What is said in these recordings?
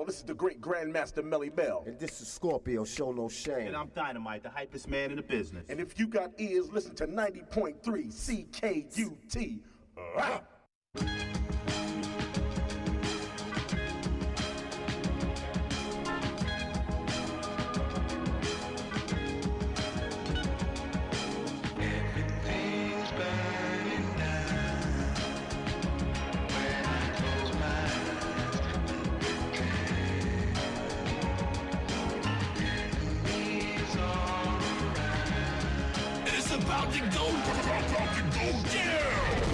this is the great Grandmaster Melly Bell. And this is Scorpio, show no shame. And I'm Dynamite, the hypest man in the business. And if you got ears, listen to 90.3 CKUT. About to go down.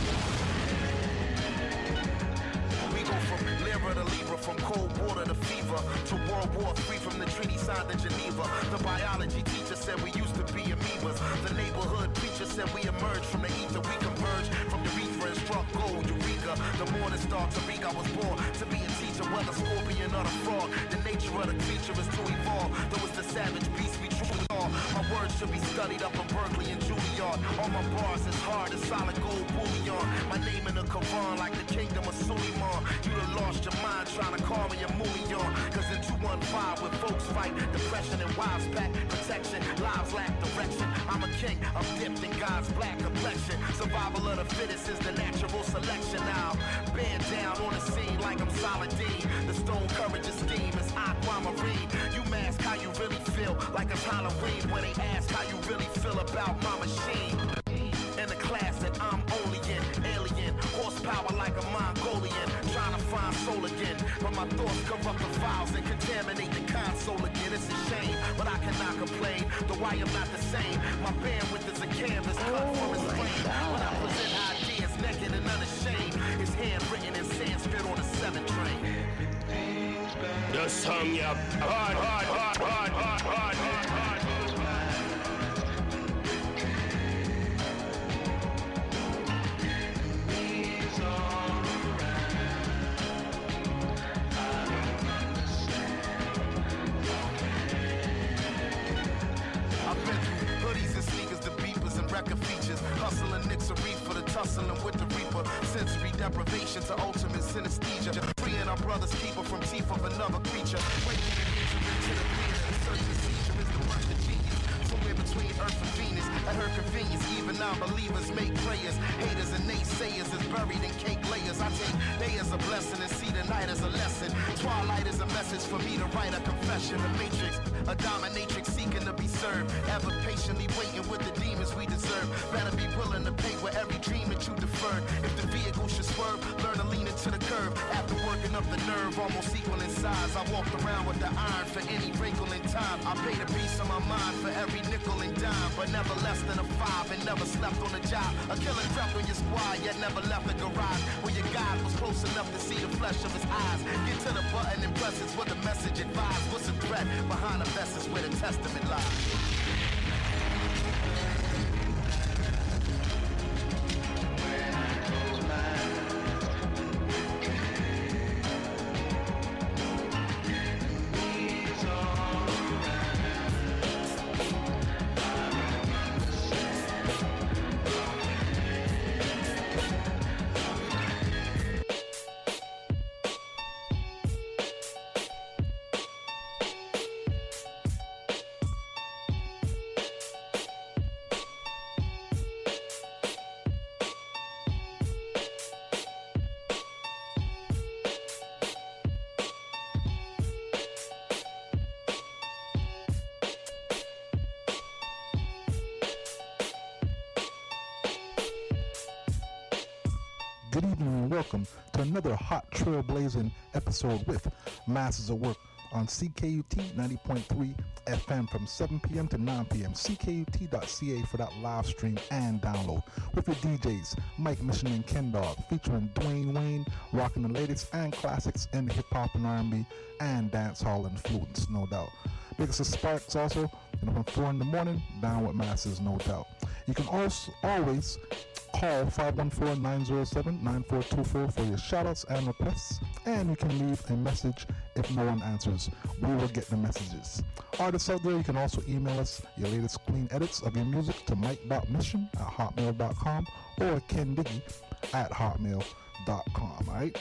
We go from Lyra to Libra, from cold water to fever, to World War III, from the treaty signed in Geneva. The biology teacher said we used to be amoebas. The neighborhood preacher said we emerged from the ether. We converged from urethra and struck gold, Eureka. The morning star, Tariq, I was born to be a teacher, whether scorpion or the frog. The nature of the creature is to evolve. Though it's the savage beast we truly are. My words should be studied up in Berkeley and Juilliard. All my bars is hard as solid gold bullion. My name in the Quran like the kingdom of Suleiman. You done lost your mind trying to call me a million. Cause in 215 when folks fight, depression and wives pack protection, lives lack direction. I'm a king, I'm dipped in God's black complexion. Survival of the fittest is the natural selection now. Band down on the scene like I'm Saladin. The stone courage esteem is aquamarine. You mask how you really feel like it's Halloween when they ask how you really feel about my machine. In the class that I'm only in, alien, horsepower like a Mongolian, trying to find soul again, but my thoughts corrupt the files and contaminate the console again. It's a shame, but I cannot complain, though I am not the same. My bandwidth is a canvas cut from his brain. When I present ideas naked and unashamed, it's handwritten in Sanskrit on the 7 train. The song, yeah, hard. Features, hustling Nick's a reefer, the tussling with the reaper, sensory deprivation to ultimate synesthesia, freeing our brother's keeper from teeth of another creature, waking and entering to the theater, the search and seizure is the rush to genius, somewhere between Earth and Venus, at her convenience, even non-believers make prayers, haters and naysayers is buried in cake layers. I take day as a blessing and see the night as a lesson, twilight is a message for me to write a confession, the matrix, a dominatrix seeking to be served, ever patiently waiting with the demons we deserve. Better be willing to pay with every dream that you deferred. If the vehicle should swerve, learn to lean into the curve. After working up the nerve, almost equal in size, I walked around with the iron for any wrinkle in time. I paid a piece of my mind for every nickel and dime, but never less than a 5 and never slept on the job. A killer crept on your squad, yet never left the garage where your God was close enough to see the flesh of his eyes. Get to the button and press it's what the message advised. What's the threat behind the vest is where the testament lies. Good evening and welcome to another hot trailblazing episode with Masters of Work on CKUT 90.3 FM from 7 p.m. to 9 p.m. CKUT.ca for that live stream and download. With your DJs, Mike Mission and Ken Dog, featuring Dwayne Wayne, rocking the latest and classics in hip-hop and R&B and dancehall influence, no doubt. Biggest of Sparks also, from 4 in the morning, down with Masters, no doubt. You can also always call 514-907-9424 for your shoutouts and requests, and you can leave a message if no one answers. We will get the messages. Artists out there, you can also email us your latest clean edits of your music to mike.mission@hotmail.com or kendiggy@hotmail.com. Alright?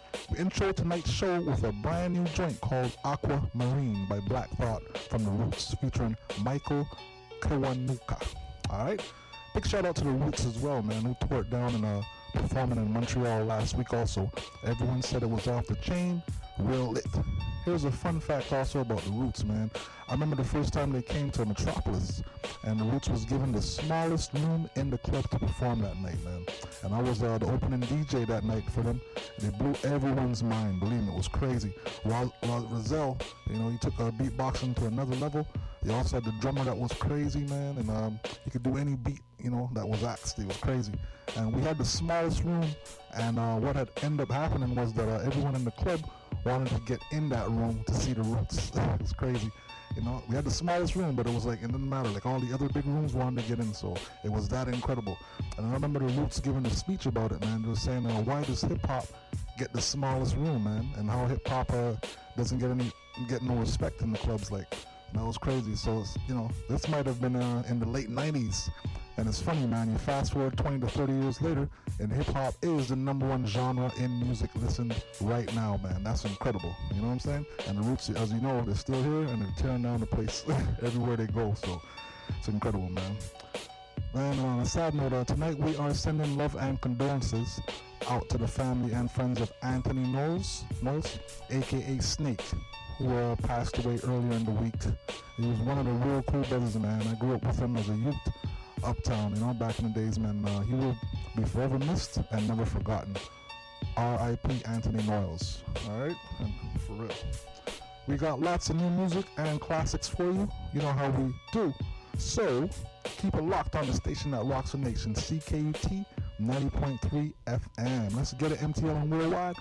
We intro tonight's show with a brand new joint called Aquamarine by Black Thought from The Roots, featuring Michael Kiwanuka. Alright? Big shout out to The Roots as well, man, who tore it down and performing in Montreal last week also. Everyone said it was off the chain, real lit. Here's a fun fact also about The Roots, man. I remember the first time they came to Metropolis, and The Roots was given the smallest room in the club to perform that night, man. And I was the opening DJ that night for them. They blew everyone's mind, believe me, it was crazy. While Rozelle, you know, he took beatboxing to another level. They also had the drummer that was crazy, man, and he could do any beat, you know, that was axed. It was crazy. And we had the smallest room, and what had ended up happening was that everyone in the club wanted to get in that room to see The Roots. It was crazy. You know, we had the smallest room, but it was like, it didn't matter. Like, all the other big rooms wanted to get in, so it was that incredible. And I remember The Roots giving a speech about it, man. They were saying, why does hip-hop get the smallest room, man? And how hip-hop doesn't get no respect in the clubs, like. That was crazy. So, you know, this might have been in the late 90s. And it's funny, man, you fast forward 20 to 30 years later, and hip-hop is the #1 genre in music listened right now, man. That's incredible. You know what I'm saying? And The Roots, as you know, they're still here, and they're tearing down the place everywhere they go. So it's incredible, man. And on a sad note, tonight we are sending love and condolences out to the family and friends of Anthony Knowles, a.k.a. Snake, who passed away earlier in the week. He was one of the real cool brothers, man. I grew up with him as a youth uptown, you know, back in the days, man. He will be forever missed and never forgotten. R.I.P. Anthony Knowles. Alright? And for real. We got lots of new music and classics for you. You know how we do. So, keep it locked on the station that rocks the nation. CKUT 90.3 FM. Let's get it, MTL and Worldwide.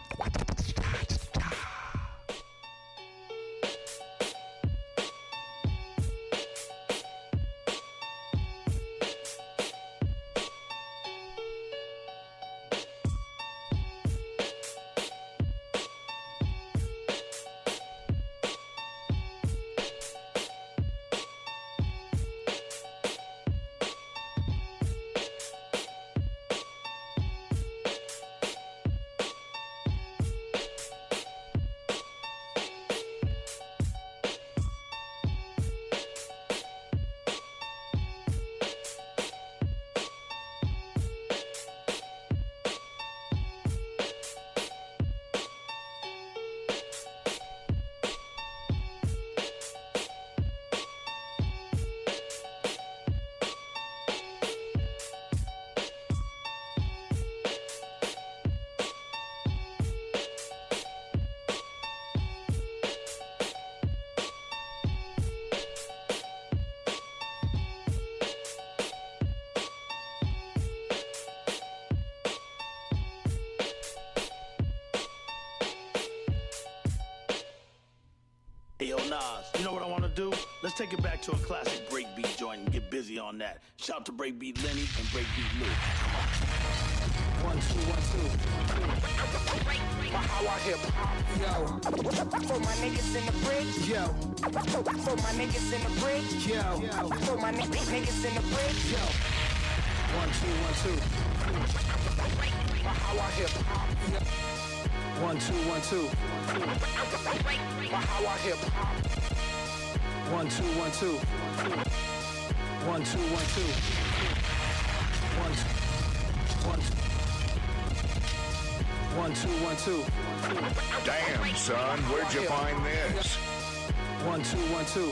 Yo, Nas, you know what I want to do? Let's take it back to a classic breakbeat joint and get busy on that. Shout out to Breakbeat Lenny and Breakbeat Lou. Come on. 1, 2, 1, 2. How I hip hop, yo. For my niggas in the bridge, yo. For my niggas in the bridge, yo. For my niggas in the bridge, yo. 1, 2, 1, 2. How I hip hop, yo. 1, 2, 1, 2. How I hip hop. 1, 2, 1, 2. 1, 2, 1, 2. 1, 2, 1, 2. Damn, son, where'd you find this? 1, 2, 1, 2.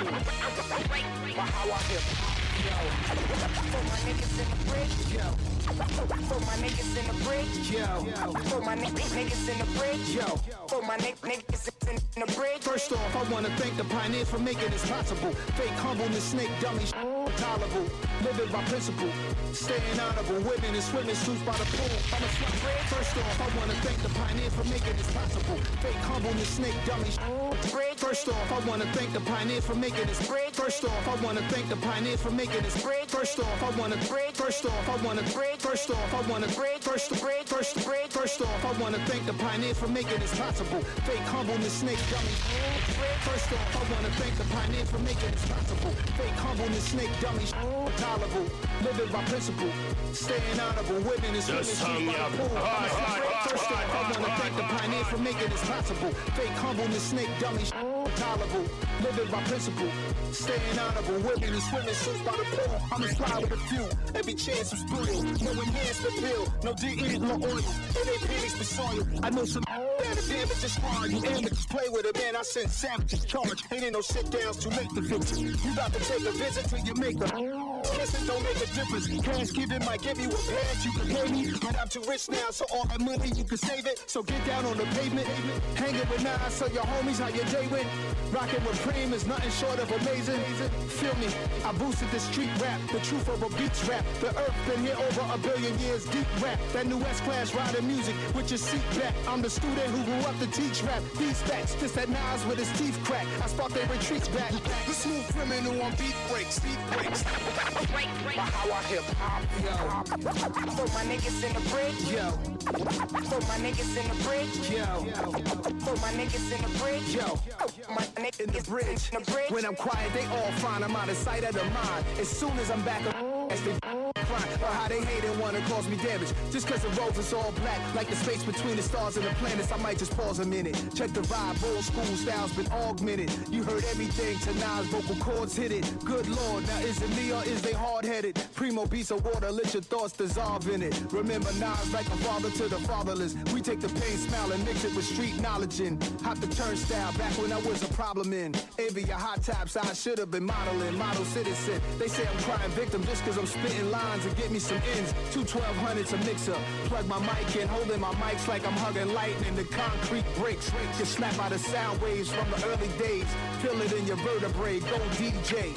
How I hip hop, yo. For my niggas in the bridge, yo. For my niggas in the bridge, yo. For my niggas in the bridge, yo. For my niggas in the bridge. First off, I want to thank the pioneers for making this possible. Fake humbleness, snake dummy, tolerable. Living by principle, staying honorable. Women in swimming suits by the pool. I'm a slut. First off, I want to thank the pioneers for making this possible. Fake humbleness, snake dummy. First off, I wanna thank the pioneers for making this bread. First off, I wanna thank the pioneers for making this bread. First off, I wanna bread. First off, I wanna bread. First off, I wanna bread. First bread. First bread. First off, I wanna thank the pioneers for making this possible. Fake humbleness, snake dummies. First off, I wanna thank the pioneers for making this possible. Fake humbleness, snake dummies. Tolerable, living by principle, staying honorable. Women and swimming through my pool. First off, I wanna thank the pioneers for making this possible. Fake humbleness, snake dummies. Tolerable, living by principle, staying honorable. Women and swimming suits by the pool. I'm a fly with a few. Every chance is brutal. No enhancement pill, no DE, no oil. It ain't pennies for soil. I know some better damage is hard. You amateurs play with it, man. I send savages charge. Ain't no sit downs to make the victim. You got to take a visit till you make the kissing don't make a difference. Cash giving might give you a pass. You can pay me, but I'm too rich now, so all that money you can save it. So get down on the pavement, hanging with Nas, so your homies how your day went. Rocking with Cream is nothing short of amazing. Feel me, I boosted the street rap, the truth of a beats rap. The earth been here over a billion years, deep rap. That new S-Class riding music with your seat back. I'm the student who grew up to teach rap. These facts, just that Nas with his teeth crack. I spark their retreats back. The smooth criminal on beat breaks, beat breaks. How I hip hop, yo. For my niggas in the bridge, yo. For my niggas in the bridge, yo. For my niggas in the bridge, yo. My niggas in the bridge. When I'm quiet, they all fine. I'm out of sight, out of mind. As soon as I'm back, as they crying or how they hate and wanna cause me damage. Just cause the roads is all black, like the space between the stars and the planets. I might just pause a minute. Check the vibe, old school style's been augmented. You heard everything to Nas, vocal cords hit it. Good lord, now is it me or is they hard-headed? Primo piece of water, let your thoughts dissolve in it. Remember Nas like a father to the fatherless. We take the pain, smile and mix it with street knowledge and hop the turnstile back when I was a problem in. Envy your hot tops, I should have been modeling, model citizen. They say I'm crying victim just cause I'm spitting lines and get me some ends. 1200s a mixer, plug my mic in, holding my mics like I'm hugging lightning. The concrete breaks, get slapped by the sound waves from the early days. Feel it in your vertebrae, go DJ.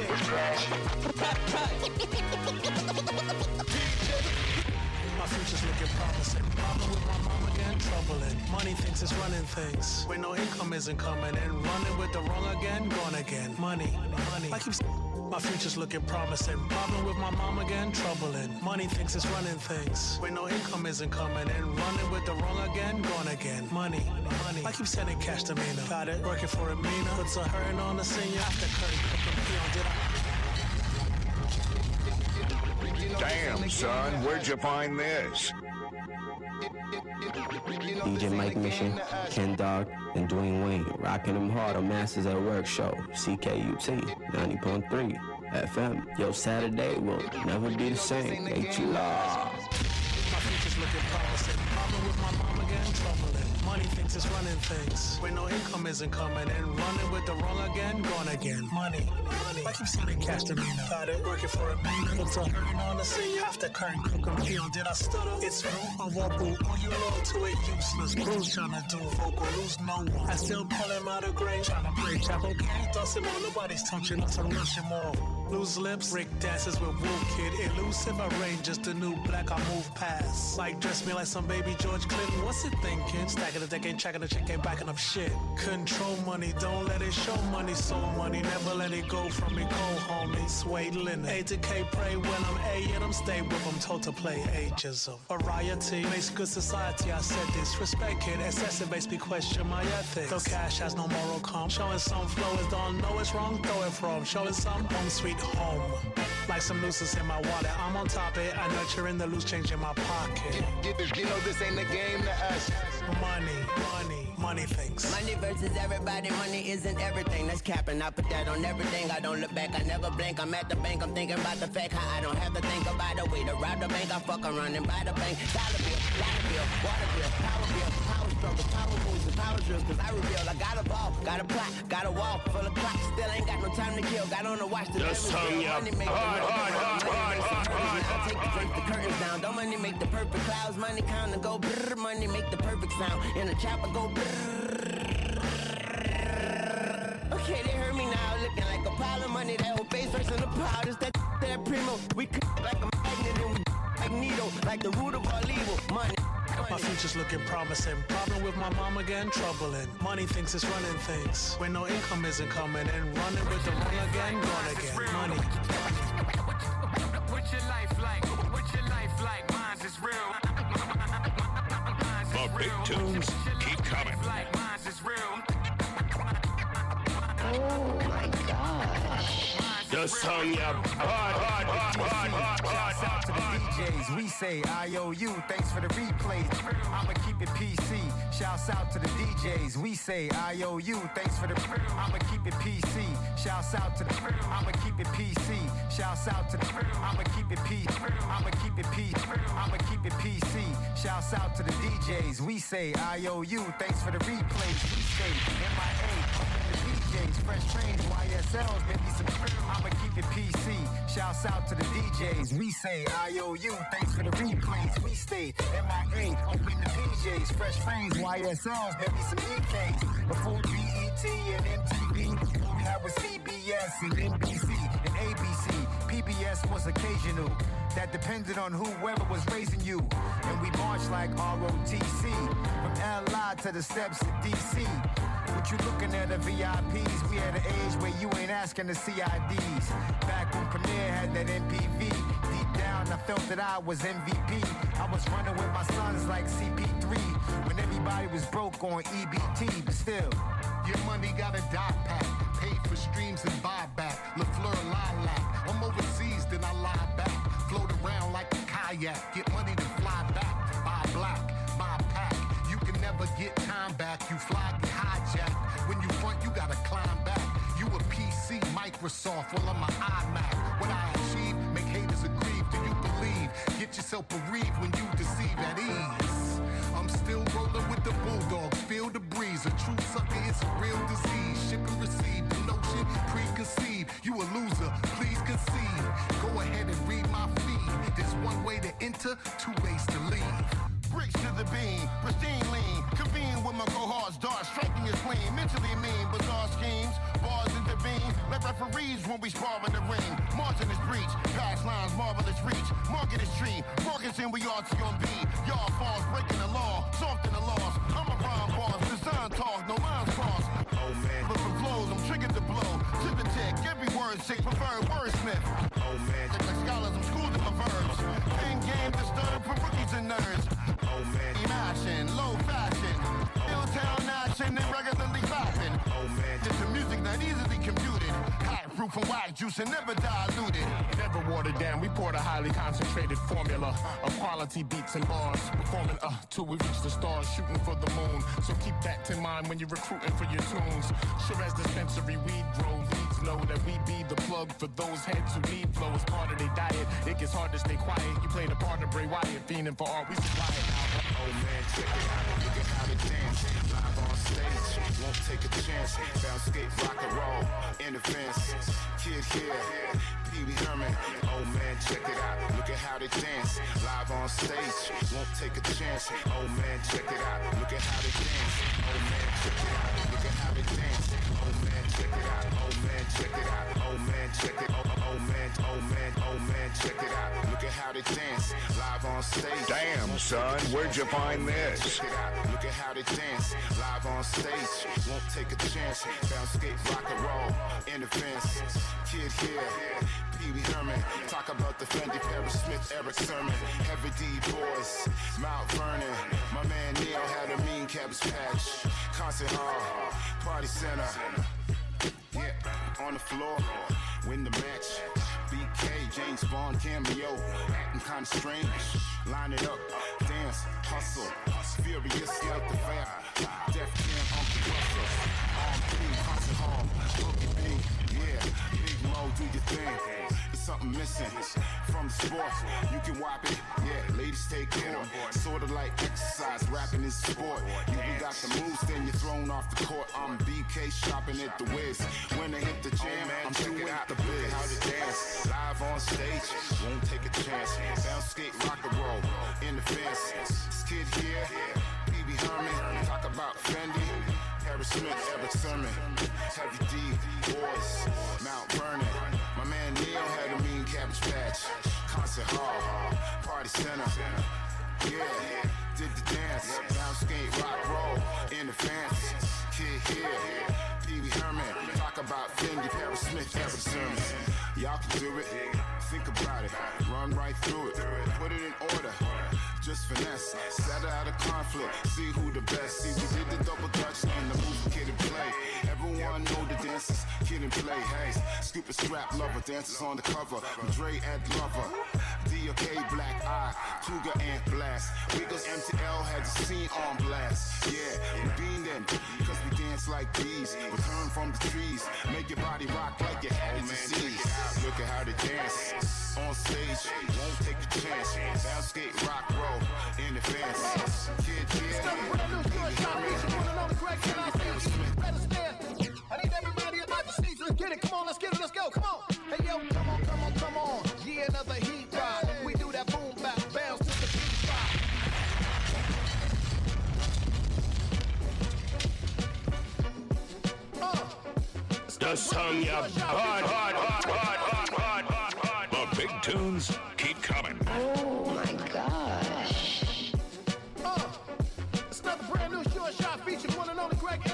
My future's looking promising. Problem with my mom again, troubling. Money thinks it's running things. When no income isn't coming in. Running with the wrong again, gone again. Money. I keep my future's looking promising. Problem with my mom again, troubling. Money thinks it's running things. When no income isn't coming in. Running with the wrong again, gone again. Money. I keep sending cash to Mina. Got it, working for a Mina. Puts a hurting on the senior. After curtain, did Damn, son, where'd you find this? DJ Mike Mission, Ken Dog, and Dwayne Wayne, rocking them hard on Masters at Work show, CKUT 90.3 FM. Yo, Saturday will never be the same. H-Law. my future's looking promising. Problem with my mom again, troubling. Money thinks it's running things. When no income isn't coming in. Running with the wrong again, gone again. Money. I keep sending cash to Mina. Got it, working for a Mina. Puts a hurting on the scene. After current cooking peon. Did I stutter? It's true. I won't boo. All you low to it, useless. Bruce trying to do vocal, lose no one. I still pull him out of grave. Trying to break chapel. Can't toss him on. Nobody's touching us. I'm rushing more. Loose lips, Rick dances with Wu Kid. Elusive, I range, just a new black I move past. Like dress me like some baby George Clinton. What's it thinking? Stacking the deck, ain't checking the chick, ain't backing up shit. Control money, don't let it show money, soul money. Never let it go from me, go homie. Suede linen. A to K, pray when I'm A and I'm stay with them. Told to play ageism. Variety makes good society, I said this. Respect it, excessive makes me question my ethics. Though cash has no moral calm. Showing some flow is don't know it's wrong, throw it from. Showing some home sweet home. Like some nooses in my wallet, I'm on top of it. I nurturing the loose change in my pocket. You know this ain't a game to us. Money things. Money versus everybody, money isn't everything. That's capping, I put that on everything. I don't look back, I never blink. I'm at the bank, I'm thinking about the fact how I don't have to think about the way to rob the bank. I fuck around and buy the bank. Dollar bill, water bill, power struggle, power moves and power drills. Cause I reveal, I got a ball, got a plot, got a wall full of clocks. Still ain't got no time to kill, got on the watch. Just hung up. I take the drink, the curtains down. Don't money make the perfect clouds. Money kinda go brrr. Money make the perfect sound. In a chopper go brrr. Okay, they heard me now. Looking like a pile of money. That whole face versus the powders. That primo. We cook like a magnet and we like needle. Like the root of all evil. Money. My future's looking promising. Problem with my mom again, troubling. Money thinks it's running things. When no income isn't coming in, running with the wrong again, gone again. Money. What's your life like? What's your life like? Mine's is real. The big tunes keep coming. Mine's is real. Oh my gosh. The song Shouts out to the DJs. We say IOU. Thanks for the replays. I'ma keep it PC. Shouts out to the DJs. We say IOU. Thanks for the. I'ma keep it PC. Shouts out to the. I'ma keep it PC. Shouts out to the. I'ma keep it PC. I'ma keep it PC. I'ma keep it PC. Shouts out to the DJs. We say IOU. Thanks for the replays. We say MIA. DJs, fresh trains, YSLs, maybe some. I'ma keep it PC. Shouts out to the DJs. We say IOU. Thanks for the replays. We stay MIA. Open the DJs, fresh trains, YSLs, maybe some EKs. Before BET and MTV, all we had was CBS and NBC and ABC. PBS was occasional. That depended on whoever was raising you. And we marched like ROTC. From LI to the steps of DC. What you looking at the VIPs? We at an age where you ain't asking the CIDs. Back when Premier had that MPV. Deep down I felt that I was MVP. I was running with my sons like CP3. When everybody was broke on EBT. But still, your money got a dot pack. Paid for streams and buyback. LaFleur Lilac. I'm overseas, then I lie back. Float around like a kayak. Get money to fly back. Buy black, buy pack. You can never get time back. You fly, get hijacked. When you front, you gotta climb back. You a PC, Microsoft, well I'm an iMac. What I achieve, make haters aggrieve. Do you believe? Get yourself bereaved when you deceive at ease. I'm still rolling with the Bulldogs, feel the breeze. A true sucker, it's a real disease. Ship and receive, the notion preconceived. You a loser, please concede. Go ahead and read my feed. There's one way to enter, two ways to leave. Bricks to the beam, pristine lean. Convene with my cohorts, dart striking your spleen. Mentally mean, bizarre schemes, bars intervene. Let referees when we spar in the ring. Margin is breach, pass lines, marvelous reach. Market is tree, Morganson we RT on B. Y'all falls breaking the law, soft in the loss. I'm a rhyme boss, design talk, no lines crossed. Oh man, flipping flows, I'm triggered to blow. Tip and tick, every word sick, preferred wordsmith. Oh man, like scholars, I'm schooled in my verbs. Pen game disturbed for rookies and nerds. Oh man, imagine, low fashion. Ill-town action and regularly clapping. Oh man, it's the music not easily computed. Hot proof and whack juice and never diluted. Never watered down, we poured a highly concentrated formula of quality beats and bars. Performing till we reach the stars, shooting for the moon. So keep that in mind when you're recruiting for your tunes. Sure as dispensary weed grow, leads know that we be the plug for those heads who need flow as part of their diet. It gets hard to stay quiet. You play the part of Bray Wyatt, fiending for art, we supply it now. Oh man, check it out, look at how they dance. Live on stage, won't take a chance. Bounce, skate, rock and roll, in the fence. Kid here, Pee Wee Herman. Oh man, check it out, look at how they dance. Live on stage, won't take a chance. Oh man, check it out, look at how they dance. Oh man, check it out, look at how they dance. Oh man, check it out, oh man, check it out. Oh man, check it, oh man, oh man, oh man, check it out, look at how they dance. Live on stage. Damn, son, where'd you find this? Check it out, look at how they dance. Live on stage, won't take a chance. Bounce, skate, rock and roll, in the fence. Kid here, Pee Wee Herman. Talk about the Fendi, Paris Smith, Eric Sermon. Heavy D boys, Mount Vernon. My man Neil had a mean cabbage patch. Concert hall, party center. Yeah, on the floor, win the match. BK, James Bond cameo, acting kinda strange. Line it up, dance, hustle, furious like the fire. Def Jam, Uncle Russell, on P, concert hall, Boogie B, yeah, Big Mo, do your thing. It's something missing from the sport. You can whop it, yeah, ladies take care. Sorta like exercise, rapping is sport. You got the moves, then you're thrown off the court. I'm BK shopping at the Wiz. When I hit the jam, I'm doing the biz. How to dance, live on stage, won't take a chance. Bounce, skate, rock and roll, in the fence. This kid here, Pee Wee Herman, talk about Fendi. Harry Smith, Eric Sermon, Heavy D, boys, Mount Vernon. My man Neil had a mean cabbage patch. Concert hall, party center. Yeah, did the dance. Bounce, skate, rock, roll in the fence. Kid here, Pee Wee Herman. Talk about Fendi, Paris Smith, every sermon. Y'all can do it, think about it, run right through it, put it in order, just finesse, settle out of conflict, see who the best. See, we did the double dutch in the movie Kid and Play. Everyone know the dances, Kid and Play. Hey, Stupid Strap Lover, dancers on the cover, Dre Ed Lover, D.O.K. Black Eye, Cougar and Blast. Wiggles MTL had the scene on blast. Yeah, we beamed them, cause we dance like these. Return from the trees, make your body rock like your head is disease. Look at how they dance on stage, won't take a chance. Bounce, skate, rock, roll in the fence. Kid, yeah, I need everybody about the seats. Let's get it. Come on, let's get it. Let's go. Come on. Hey yo, come on, come on, come on. Yeah, another heat ride. We do that boom bap, bounce to the beat spot. The song you hard. The big tunes keep coming. Oh my gosh. It's another brand new short shot featuring one and only Greg NIC. I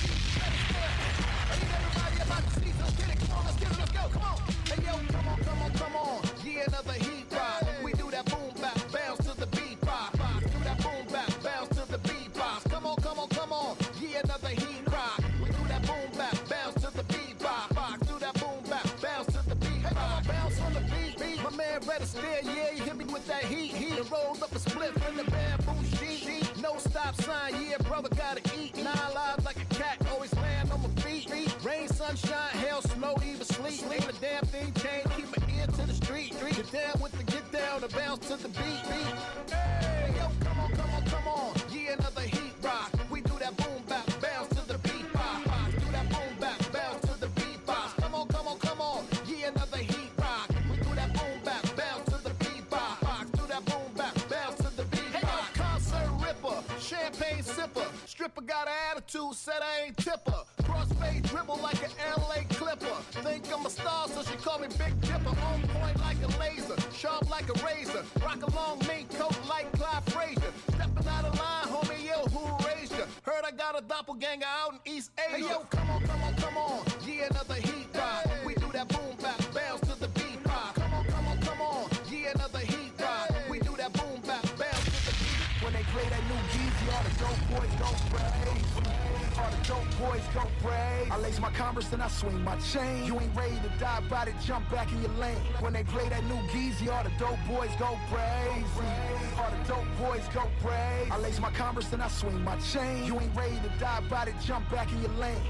need everybody about the seats. Let's get it. Come on, let's get it. Let's go. Come on. Hey yo, come on, come on, come on. Yeah, another heat ride. We do that boom bap, bounce to the beat box. Do that boom bap, bounce to the beat box. Come on, come on, come on. Yeah, another heat ride. We do that boom bap, bounce to the beat box. Do that boom bap, bounce to the beat box. Bounce on the beat. My man Red Astaire, yeah, he hit me with that heat. He rolled up a split in the bamboo sheet. No stop sign, yeah, brother gotta eat. 9 lives like a cat, always land on my feet. Rain, sunshine, hell, snow, even sleet. Ain't a damn thing changed, keep my ear to the street. Get down with the get down, and bounce to the beat. Hey, yo, come on, come on, come on. Yeah, another heat rock. We do that boom bap, bounce to the beat box. Do that boom bap, bounce to the beat box. Come on, come on, come on. Yeah, another heat rock. We do that boom bap, bounce to the beat box. Do that boom bap, bounce to the beat box. Hey, yo, concert ripper, champagne sipper. Stripper got an attitude, said I ain't tipper. Crossfade dribble like an LA Clipper. Think I'm a star, so she call me Big Dipper. On point like a laser, sharp like a razor. Rock a long mink coat like Clyde Frazier. Stepping out of line, homie, yo, who raised ya? Heard I got a doppelganger out in East Asia. Hey, yo, come on, come on, come on. Yeah, another heat ride. We do that boom bap, bounce to the beat pop. Come on, come on, come on. Yeah, another heat ride. We do that boom bap, bounce to the beat. When they play that new Yeezy, all the dope boys go crazy. All the dope boys go brave. I lace my Converse and I swing my chain. You ain't ready to die, about it, jump back in your lane. When they play that new Yeezy, all the dope boys go crazy. All the dope boys go brave. I lace my Converse and I swing my chain. You ain't ready to die, about it, jump back in your lane.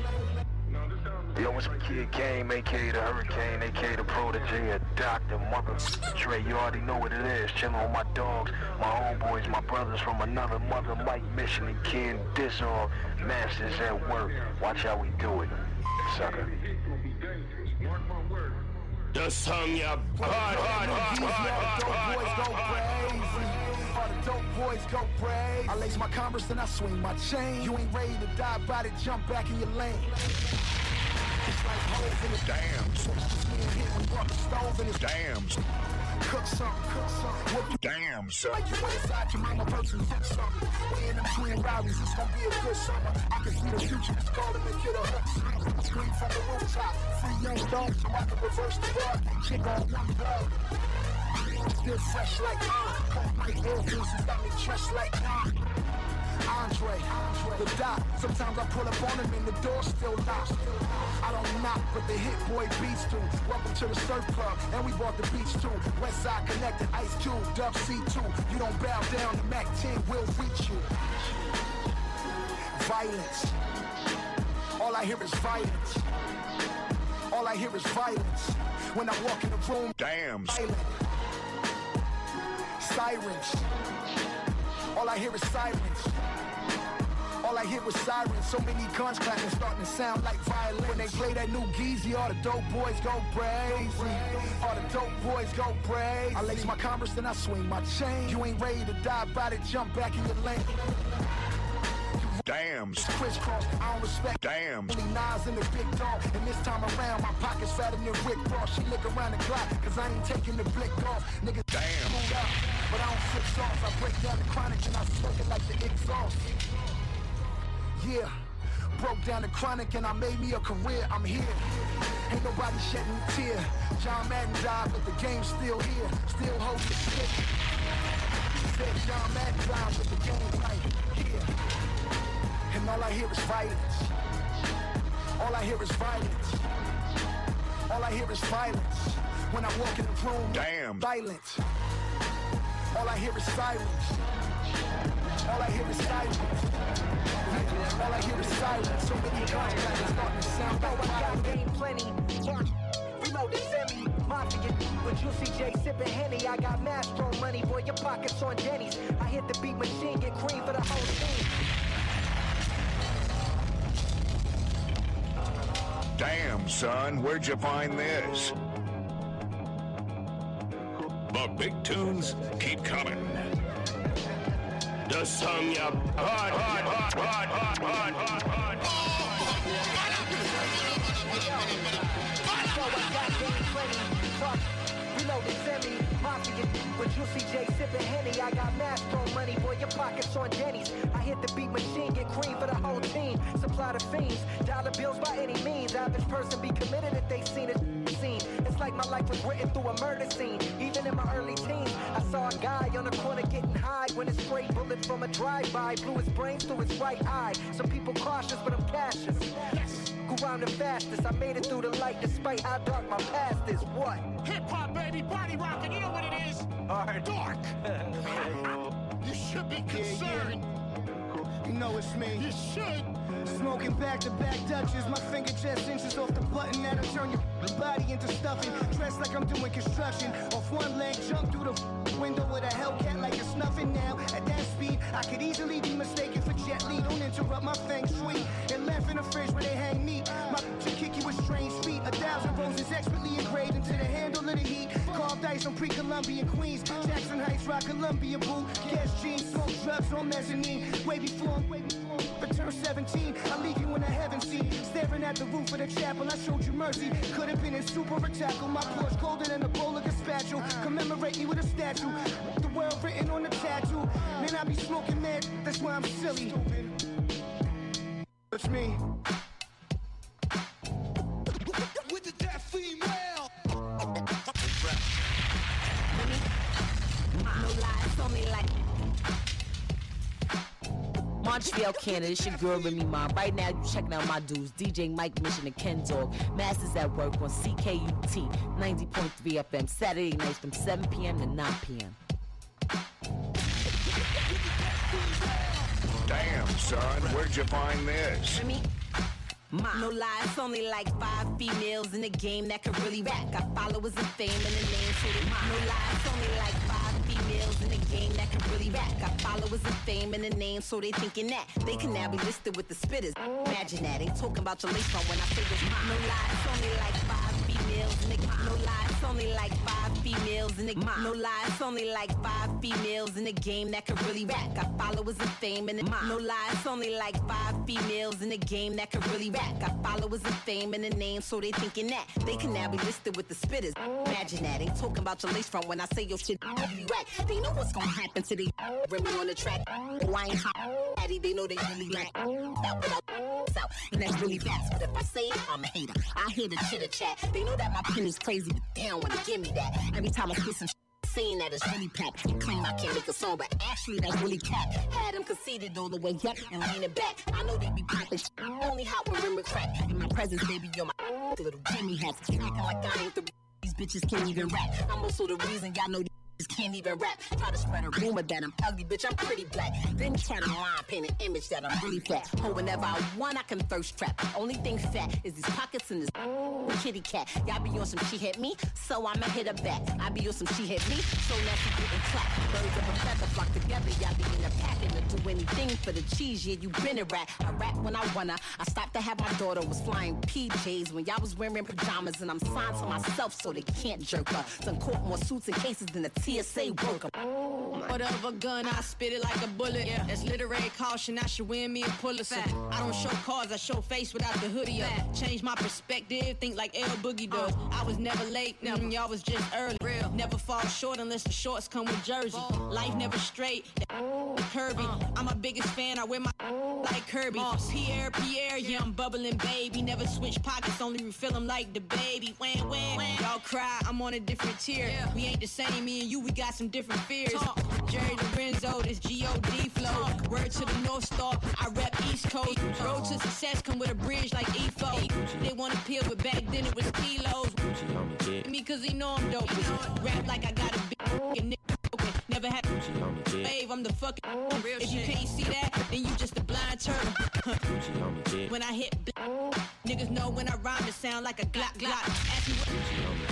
Yo, it's Kid Game, a.k.a. the Hurricane, a.k.a. the Protege, a Dr. Mother Dre. You already know what it is. Chillin' with my dogs, my homeboys, my brothers from another mother, Mike Mission and Ken Dizzle. Masters at work. Watch how we do it, sucker. The song you hard. All the dope boys go brave. I lace my Converse and I swing my chain. You ain't ready to die, about it, jump back in your lane. It's like holes in the dams. Hit when brought the stove in his dams. Cook something. Whoop you damn, son. Like you went inside your mama person, hit something. We in them twin rallies, it's gonna be a good summer. I can see the future, just call them and get a hook. Scream from the rooftop, free young dogs, so I can reverse the bar. Kick on one blow. Still fresh like caught my air pieces, got me dressed like Andre, the Doc. Sometimes I pull up on him and the door still locked. I don't knock, but the hit boy beats do. Welcome to the surf club, and we bought the beach too. West Side Connected, Ice Cube, Dub C2. You don't bow down, the Mac 10 will reach you. Violence. All I hear is violence. All I hear is violence. When I walk in the room, damn. Violent. Sirens. All I hear is sirens. All I hear was sirens. So many guns clapping, starting to sound like violin. When they play that new Yeezy, all the dope boys go crazy. All the dope boys go crazy. I lace my Converse and I swing my chain. You ain't ready to die, about it, jump back in your lane. Damn. Crisscross, I don't respect. Damn. Only Nas and the big dog. And this time around, my pocket's fatter than Rick Ross. She look around the clock, cause I ain't taking the blick off. Niggas, damn. but I don't switch off. I break down the chronic and I smoke it like the exhaust. Yeah, broke down the chronic and I made me a career. I'm here. Ain't nobody shedding a tear. John Madden died, but the game's still here. Still holding the stick. Said John Madden died, but the game's right here. And all I hear is violence. All I hear is violence. All I hear is violence. When I walk in the room, damn, violence. All I hear is silence. All I hear is silence. All I hear is silence. So many guns that are starting to sound like I got game plenty. Reload the semi. Mafia with Juicy J sipping Henny. I got Mastro money, boy, your pockets on Denny's. I hit the beat machine, get cream for the whole team. Damn, son, where'd you find this? The big tunes keep coming. The song ya hard. Reload the semi, Mafia with Juicy J sipping Henny. I got Mastro money, boy, your pockets on Denny's. I hit the beat machine, get cream for the whole team. Supply the fiends, dollar bills by any means. Average person be committed if they seen it. It's like my life was written through a murder scene. Even in my early teens, I saw a guy on the corner getting high when a stray bullet from a drive-by blew his brains through his right eye. Some people cautious, but I'm cautious. Yes. Grew around the fastest. I made it through the light despite how dark my past is. What? Hip-hop, baby, body rocking, you know what it is? Alright. Dark. You should be concerned. You know it's me. You should. Smoking back-to-back Dutches. My finger just inches off the button. That'll turn your body into stuffing. Dressed like I'm doing construction. Off one leg, jump through the window with a Hellcat like it's nothing now. At that speed, I could easily be mistaken for Jet Li. Don't interrupt my feng shui. And left in the fridge where they hang meat. My to kick you with strange feet. 1,000 roses expertly engraved into the handle of the heat. Carved ice on pre-Columbian Queens. Jackson Heights, rock Columbia, boo. Gas jeans, smoke drugs on mezzanine. Way before return 17, I leave you in a heaven seat. Staring at the roof of the chapel, I showed you mercy. Could have been in super or tackle. My porch colder than a bowl of gazpacho. Commemorate me with a statue. The world written on the tattoo. Man, I be smoking mad, that's why I'm silly. It's me. With that female. No lies, only like Montreal, Canada, it's your girl Remy Ma. Right now, you checking out my dudes, DJ Mike Mission and Ken Dog. Masters at work on CKUT 90.3 FM, Saturday nights from 7 p.m. to 9 p.m. Damn, son, where'd you find this? Remy Ma. No lies, only like 5 females in the game that can really rap. Got followers and fame in the name, so they Ma. No lies, only like 5 females in the game that can really rap. Got followers and fame in the name, so they thinking that they can now be listed with the spitters. Imagine that, ain't talking about your lace front when I say this. No lies, only like 5 females in the game. No lies, only like 5 females in the game. No lies, only like 5 females in the game that can really rap. Got followers and fame in the No lies, only like 5 females in the game that can really rap. Got followers and fame in the name, so they thinking that they can now be listed with the spitters. Imagine that, ain't talking about your lace front when I say your shit really whack. They know what's gonna happen to the Remy on the track. Oh, I ain't Daddy, they know they really like that without out, and that's really fast. But if I say it, I'm a hater. I hear the chitter chat. They know that my pen is crazy, but they don't wanna give me that. Every time I spit some saying that it's really packed. Claim I can't make a song, but actually that's really cap. Had them conceited all the way up and leaning back. I know they be popping only hot when rimmer crack. In my presence, baby, you're my little Jimmy hats. Acting like I ain't the these bitches can't even rap. I'm also the reason y'all know these can't even rap. Try to spread a rumor that I'm ugly, bitch, I'm pretty black. Then try to line paint an image that I'm really fat. Oh, whenever I want, I can thirst trap. Only thing fat is these pockets and this kitty cat. Y'all be on some she hit me, so I'ma hit her back. I be on some she hit me, so now she getting clapped. Birds of a feather flock together, y'all be in a pack and to do anything for the cheese. Yeah, you been a rat. I rap when I wanna. I stopped to have my daughter was flying PJs when y'all was wearing pajamas, and I'm signed to myself so they can't jerk her. Done caught more suits and cases than the TSA. say work 'em. Whatever gun, I spit it like a bullet. Yeah. That's literary caution, I should win me a Pulitzer. I don't show cards, I show face without the hoodie up. Change my perspective, think like L Boogie does. I was never late, y'all was just early. Real. Never fall short unless the shorts come with jersey. Life never straight, Kirby. I'm my biggest fan, I wear my like Kirby. Pierre, yeah, I'm bubbling, baby. Never switch pockets, only refill them like the baby. When y'all cry, I'm on a different tier. We ain't the same, me and you, we got some different fears. Jerry Lorenzo, this G.O.D. flow. Word to the North Star, I rep East Coast. Road to success come with a bridge like EFO. They want to peel, but back then it was kilos. Me cause he know I'm dope. Rap like I got a big nigga. Never had wave, I'm the fucking real if you can't see that, then you just a blind turtle. When I hit niggas know when I rhyme it sound like a glock. Ask me what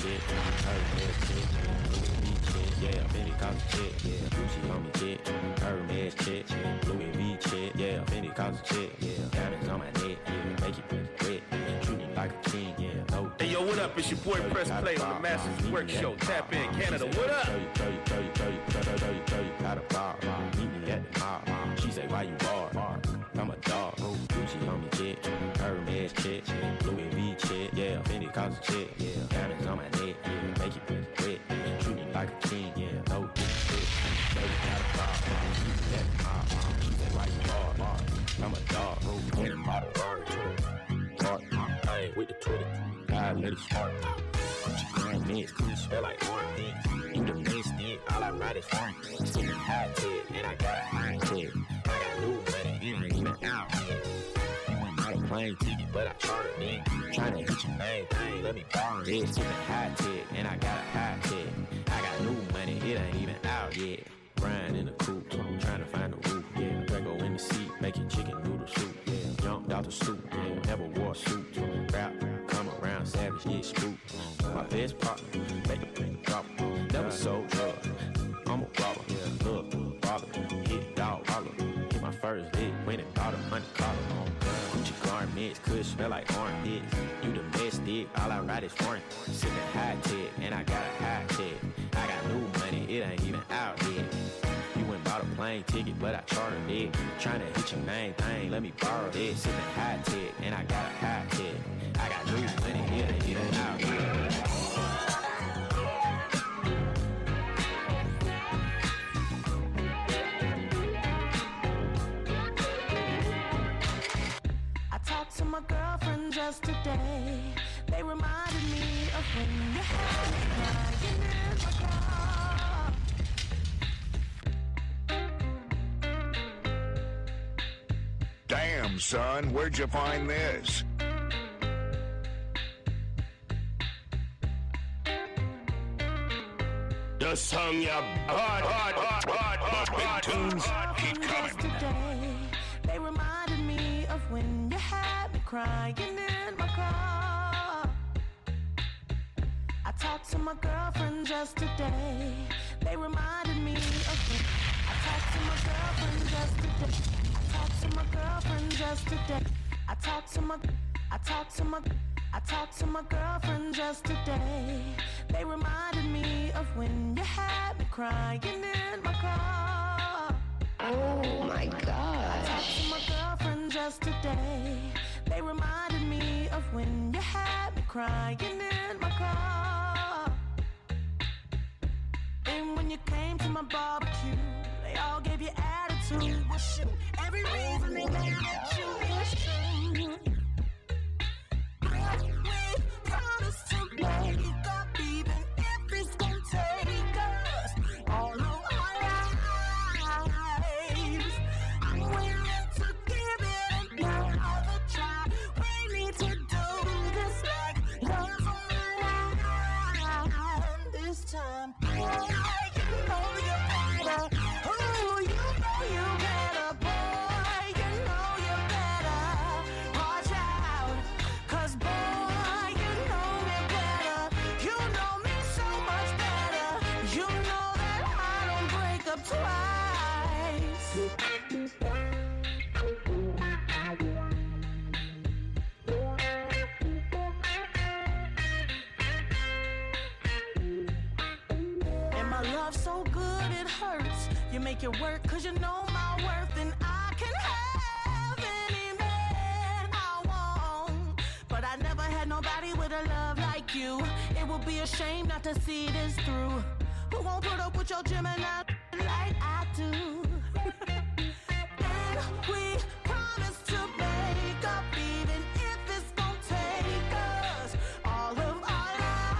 yeah, Benny Cosby chick, yeah, Gucci on me chick, Hermes chick, Louis V chick, yeah, Benny Cosby chick, yeah, diamonds on my neck, yeah, make it wet, treat me like a king, yeah, no. Hey yo, what up? It's your boy Press Play on the Masters Work Show. Tap in Canada. What up? Got a bar, meet me at the mall. She say, why you bar? I'm a dog. Gucci on me chick, Hermes chick, Louis V chick, yeah, Benny Cosby chick, yeah, diamonds on my neck, yeah, make it wet, treat me like a king, yeah, no. Got a bar, meet me at the mall. She say, why you bar? I'm a dog. Get him out of bar. I ain't with the Twitter. God let it start. Grand mix, cool smell like orange. You the best thing, all I ride is foreign. Sitting high tech, and I got a high tech. I got new money, it ain't even out yet. You went not a plane ticket, but I chartered in. Tryna hit your main thing, let me borrow it. Sitting high tech, and I got a high tech. I got new money, it ain't even out yet. Brian in the coupe, trying to find the roof, yeah. Drago in the seat, making chicken noodle soup, yeah. Jumped out the soup, yeah. Never wore a suit, rap, come around, savage, get spooked. My best partner, make a drop, never sold drugs. I'm a robber, yeah. Look, robber, hit dog, holler. Hit my first lick, went and bought a money collar. Gucci garments, could smell like orange dicks. You the best dick, all I ride is foreign. Sipping high tech, and I got a high tech. I got new money, it ain't even out yet. You went bought a plane ticket, but I chartered it. Tryna hit your main thing, let me borrow it. Sipping high tech, and I got a high tech. I got new money, it ain't even out yet. To my girlfriend just today, they reminded me of when you had me crying in my car. Damn, son, where'd you find this? The song ya hard tunes keep coming. They reminded me of when you had me crying in my car. I talked to my girlfriend just today. They reminded me of when I talked to my girlfriend just today. I talked to my girlfriend just today. I talked to my girlfriend just today. They reminded me of when you had me crying in my car. Oh my gosh. I talked to my girlfriend just today. They reminded me of when you had me crying in my car. And when you came to my barbecue, they all gave you attitude. Well, shoot, every reason they made at you is true. But we promised to make up even if it's gonna take us all of our lives. I'm willing to give it another try. We need to do this like love on the line this time. Boy, you know you better. Oh, you know you better. Boy, you know you better. Watch out, 'cause boy, you know me better. You know me so much better. You know that I don't break up twice. And my love so good it hurts. You make it work cause you know my worth, and I can have any man I want. But I never had nobody with a love like you. It would be a shame not to see this through. Who won't put up with your Gemini like I do? And we promise to make up even if it's gonna take us all of our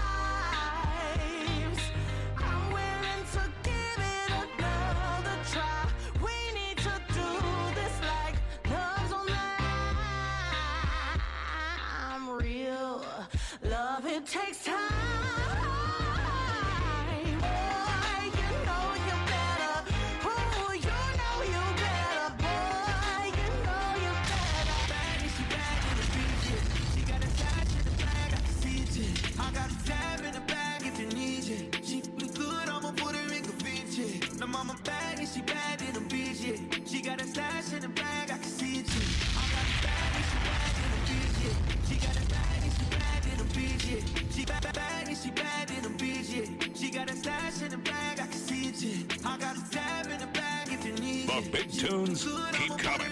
lives. I'm willing to give it another try. We need to do this like love's on the line. Real love, it takes time. Mama bad and she bad in a bitch, yeah. She got a stash in the bag, I can see it, yeah. I got a bag and she bad in a bitch, yeah. She got a bag and she bad in a bitch, yeah. She bad and she bad in a bitch, yeah. She got a stash in the bag, I can see it, yeah. I got a tab in the bag if you need it. The big tunes keep coming.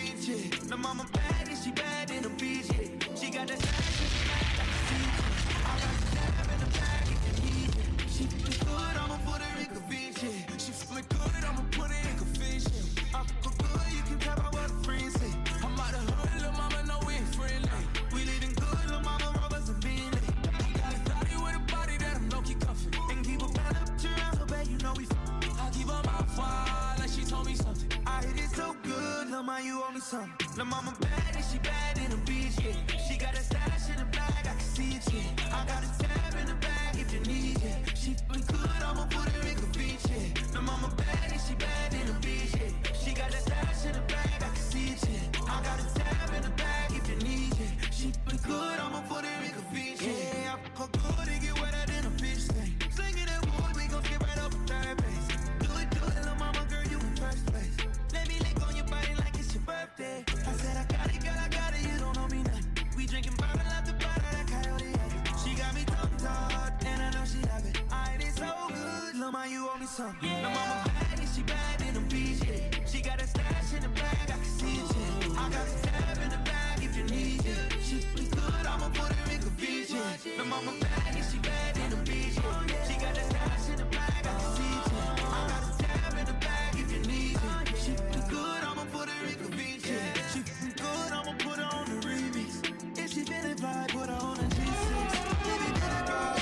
The mama bad and she bad in a bitch, yeah. She got a stash in the bag, I can see it, yeah. I got a tab in the bag if you need it. She feeling good, I'ma put her in convince, yeah. She feeling good, I'ma put her in conviction. I feel good, you can tell by what the friends say. I'm out of hood, little mama, no we ain't friendly. We living good, little mama, robbers and Bentley. Got a thotty with a body that I'm low-key cuffing. And keep a bad up to around, so bad you know we I keep her mouth wide like she told me something. I hit it so good, little mama, you owe me something. Little mama bad and she bad in a bitch, yeah. She got a stash in the bag, I can see it, yeah. I got a tab in the bag if you need it. She feeling good, I'ma put her in convince, yeah. The mama bad and she bad in a bitch, yeah. She got a stash in the bag, I can see it, yeah. I got a tab in the bag if you need it. She feeling good, I'ma put her in convince, yeah. I fuck good and get wetter than a fish tank. Slinging that wood, we gon' skip right up a third base. Do it, little mama, girl, you in first place. Let me lick on your body like it's your birthday. I said I got it, girl, I got it, you don't know me nothing. We drinking bottle after bottle, that coyote had it. She got me tongue-tied, and I know she love it. I ain't so good, lil' ma, you owe me something. Yeah. Lil' mama bad and she bad in a bitch, yeah. She got a stash in the bag, I can see it, yeah. I got a tab in the bag if you need it. She feeling good, I'ma put her in convince, yeah. Lil' mama bad and she bad in a bitch, yeah. She got a stash in the bag, I can see it, yeah. I got a tab in the bag if you need it. She feeling good, I'ma put her in convince, yeah. She feeling good, I'ma put her on the remix. If she feeling fly, put her on a G6. Baby, better girl,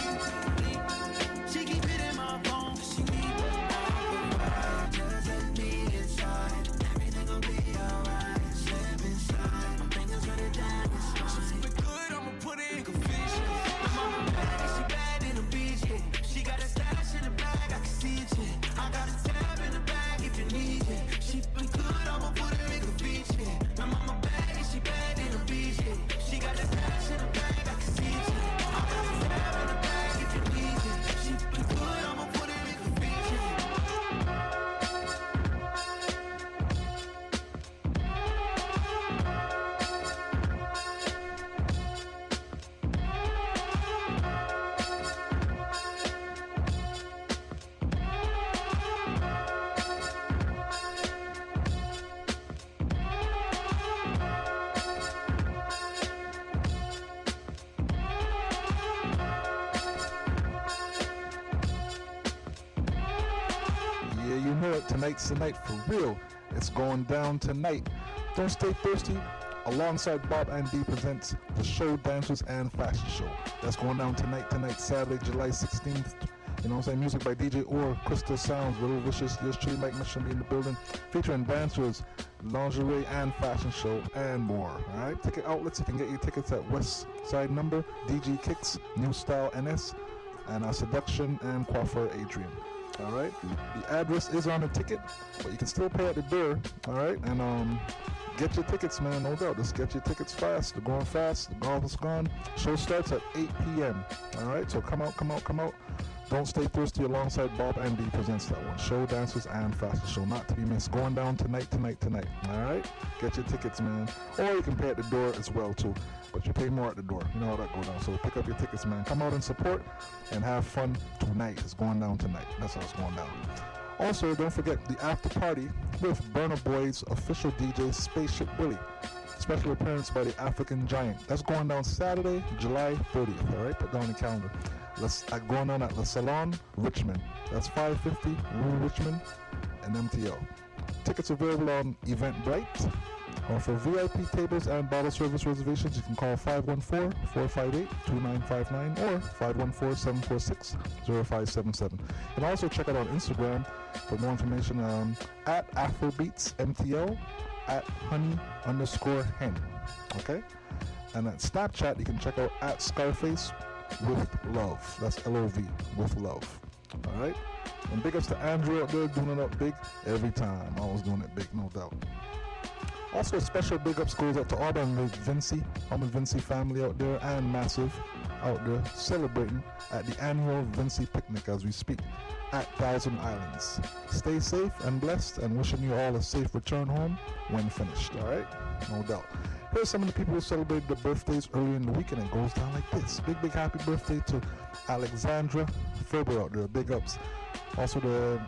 she keep hitting my phone, she need me. Just let me inside, everything gon' be alright. Slip inside, my fingers ready down inside. She feeling good, I'ma put her in conviction. My mama bad and she bad in a bitch, yeah. She got a stash in the bag, I can see it, yeah. I got a tab in the bag if you need it. She feeling good, I'ma put her in conviction, yeah. My mama bad and she bad in a bitch, yeah. She got a stash in the bag, I can see it, yeah. I got a tab in the bag if you need it. She feeling good, I'ma put her in conviction. Yeah, you know it. Tonight's the night for real. It's going down tonight. Don't stay thirsty. Alongside Bob and D presents the show, dancers, and fashion show. That's going down tonight, Saturday, July 16th. You know what I'm saying? Music by DJ Or, Crystal Sounds, Little Vicious, yours truly, Mike Mitchell in the building. Featuring dancers, lingerie, and fashion show, and more. Alright? Ticket outlets, you can get your tickets at West Side Number, DG Kicks, New Style NS, and Seduction and Coiffeur Adrian. Alright? The address is on the ticket, but you can still pay at the door. Alright? And get your tickets, man, no doubt. Just get your tickets fast. They're going fast. The golf is gone. Show starts at 8 p.m. Alright? So come out. Don't Stay Thirsty alongside Bob Andy presents that one. Show, dancers, and fashion show. Not to be missed. Going down tonight. Alright? Get your tickets, man. Or you can pay at the door as well, too. But you pay more at the door. You know how that goes down. So pick up your tickets, man. Come out and support and have fun tonight. It's going down tonight. That's how it's going down. Also, don't forget the after party with Burna Boy's official DJ, Spaceship Willie. Special appearance by the African Giant. That's going down Saturday, July 30th. Alright? Put down the calendar. Going on at Le Salon, Richmond. That's 550 Rue Richmond and MTL. Tickets available on Eventbrite. For VIP tables and bottle service reservations, you can call 514-458-2959 or 514-746-0577. You can also check out on Instagram for more information at AfrobeatsMTL at honey_hen. Okay? And at Snapchat, you can check out at Scarface with love. That's LOV, with love. Alright? And big ups to Andrew out there doing it up big every time. Always doing it big, no doubt. Also, a special big ups goes out to Auburn Vinci family out there, and Massive out there celebrating at the annual Vinci picnic as we speak at Thousand Islands. Stay safe and blessed, and wishing you all a safe return home when finished. Alright? No doubt. Here's some of the people who celebrated their birthdays earlier in the week, and it goes down like this. Big happy birthday to Alexandra Ferber out there. Big ups. Also the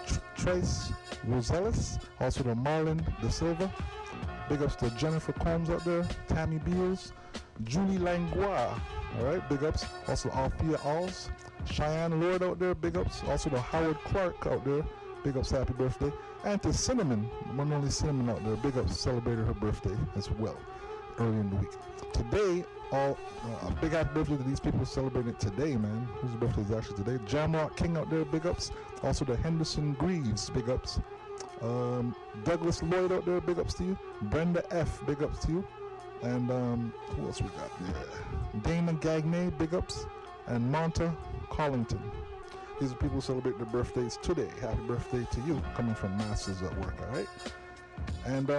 Trace Rosellis. Also the Marlon De Silva. Big ups to Jennifer Combs out there. Tammy Beals. Julie Langlois. Alright, big ups. Also Althea Alls. Cheyenne Lord out there. Big ups. Also to Howard Clark out there. Big ups, happy birthday. And to Cinnamon, one only Cinnamon out there. Big ups, celebrated her birthday as well early in the week. Today, a big happy birthday to these people celebrating it today, man. Whose birthday is actually today? Jamrock King out there, big ups. Also to Henderson Greaves, big ups. Douglas Lloyd out there, big ups to you. Brenda F, big ups to you. And who else we got there? Dana Gagne, big ups. And Monta Collington. These are people who celebrate their birthdays today. Happy birthday to you, coming from Masters at Work, alright? And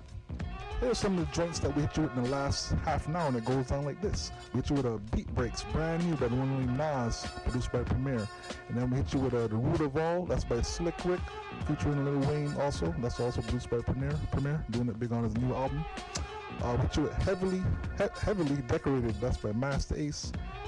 here's some of the joints that we hit you with in the last half an hour, and it goes down like this. We hit you with a Beat Breaks, brand new by the one only Nas, produced by Premier. And then we hit you with The Root of All, that's by Slick Rick, featuring Lil Wayne also. That's also produced by Premier, doing it big on his new album. We hit you with Heavily Decorated, that's by Master Ace.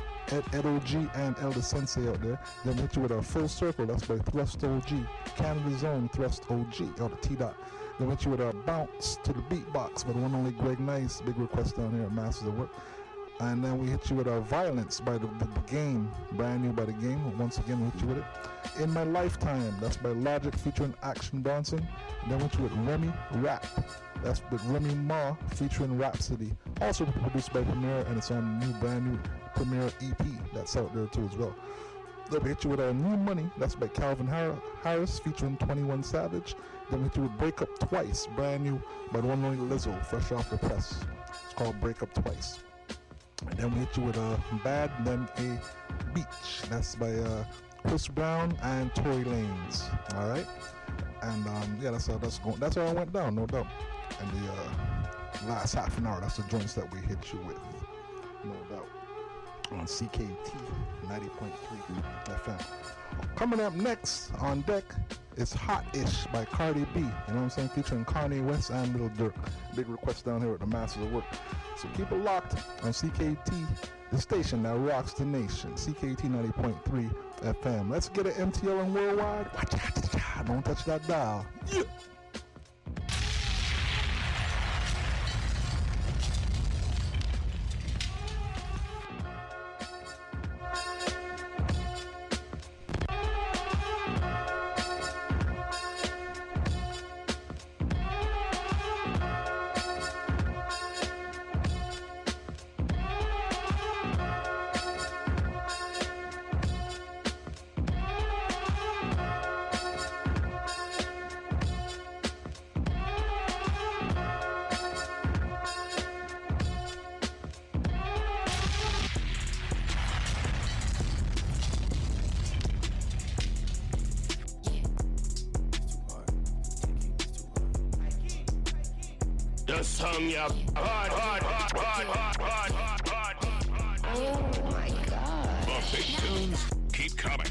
Ed OG and Elder Sensei out there. Then we hit you with a Full Circle, that's by Thrust OG. Canada's own Thrust OG, or the T-Dot. Then we hit you with a Bounce to the Beatbox by the one only Greg Nice, big request down here at Masters of Work. And then we hit you with a Violence by the Game, brand new by the Game. Once again, we hit you with it. In My Lifetime, that's by Logic featuring Action Bronson. And then we hit you with Remy Rap, that's with Remy Ma featuring Rhapsody. Also produced by Premier, and it's on the new brand new Premier EP that's out there too as well. Then we hit you with a New Money, that's by Calvin Harris featuring 21 Savage. Then we hit you with Break Up Twice, brand new by the one only Lizzo, fresh off the press. It's called Break Up Twice. And then we hit you with a Bad Than a Beach, that's by Chris Brown and Tory Lanez. Alright? And yeah, that's how it went down, no doubt. And the last half an hour, that's the joints that we hit you with, no doubt. On CKUT 90.3 FM. Coming up next on deck is Hot-ish by Cardi B. You know what I'm saying? Featuring Kanye West and Lil Durk. Big request down here at the Masters of Work. So keep it locked on CKUT, the station that rocks the nation. CKUT 90.3 FM. Let's get it MTL and worldwide. Watch out. Don't touch that dial. Yeah. The song ya hard. Oh my God. The big tunes keep Keep coming.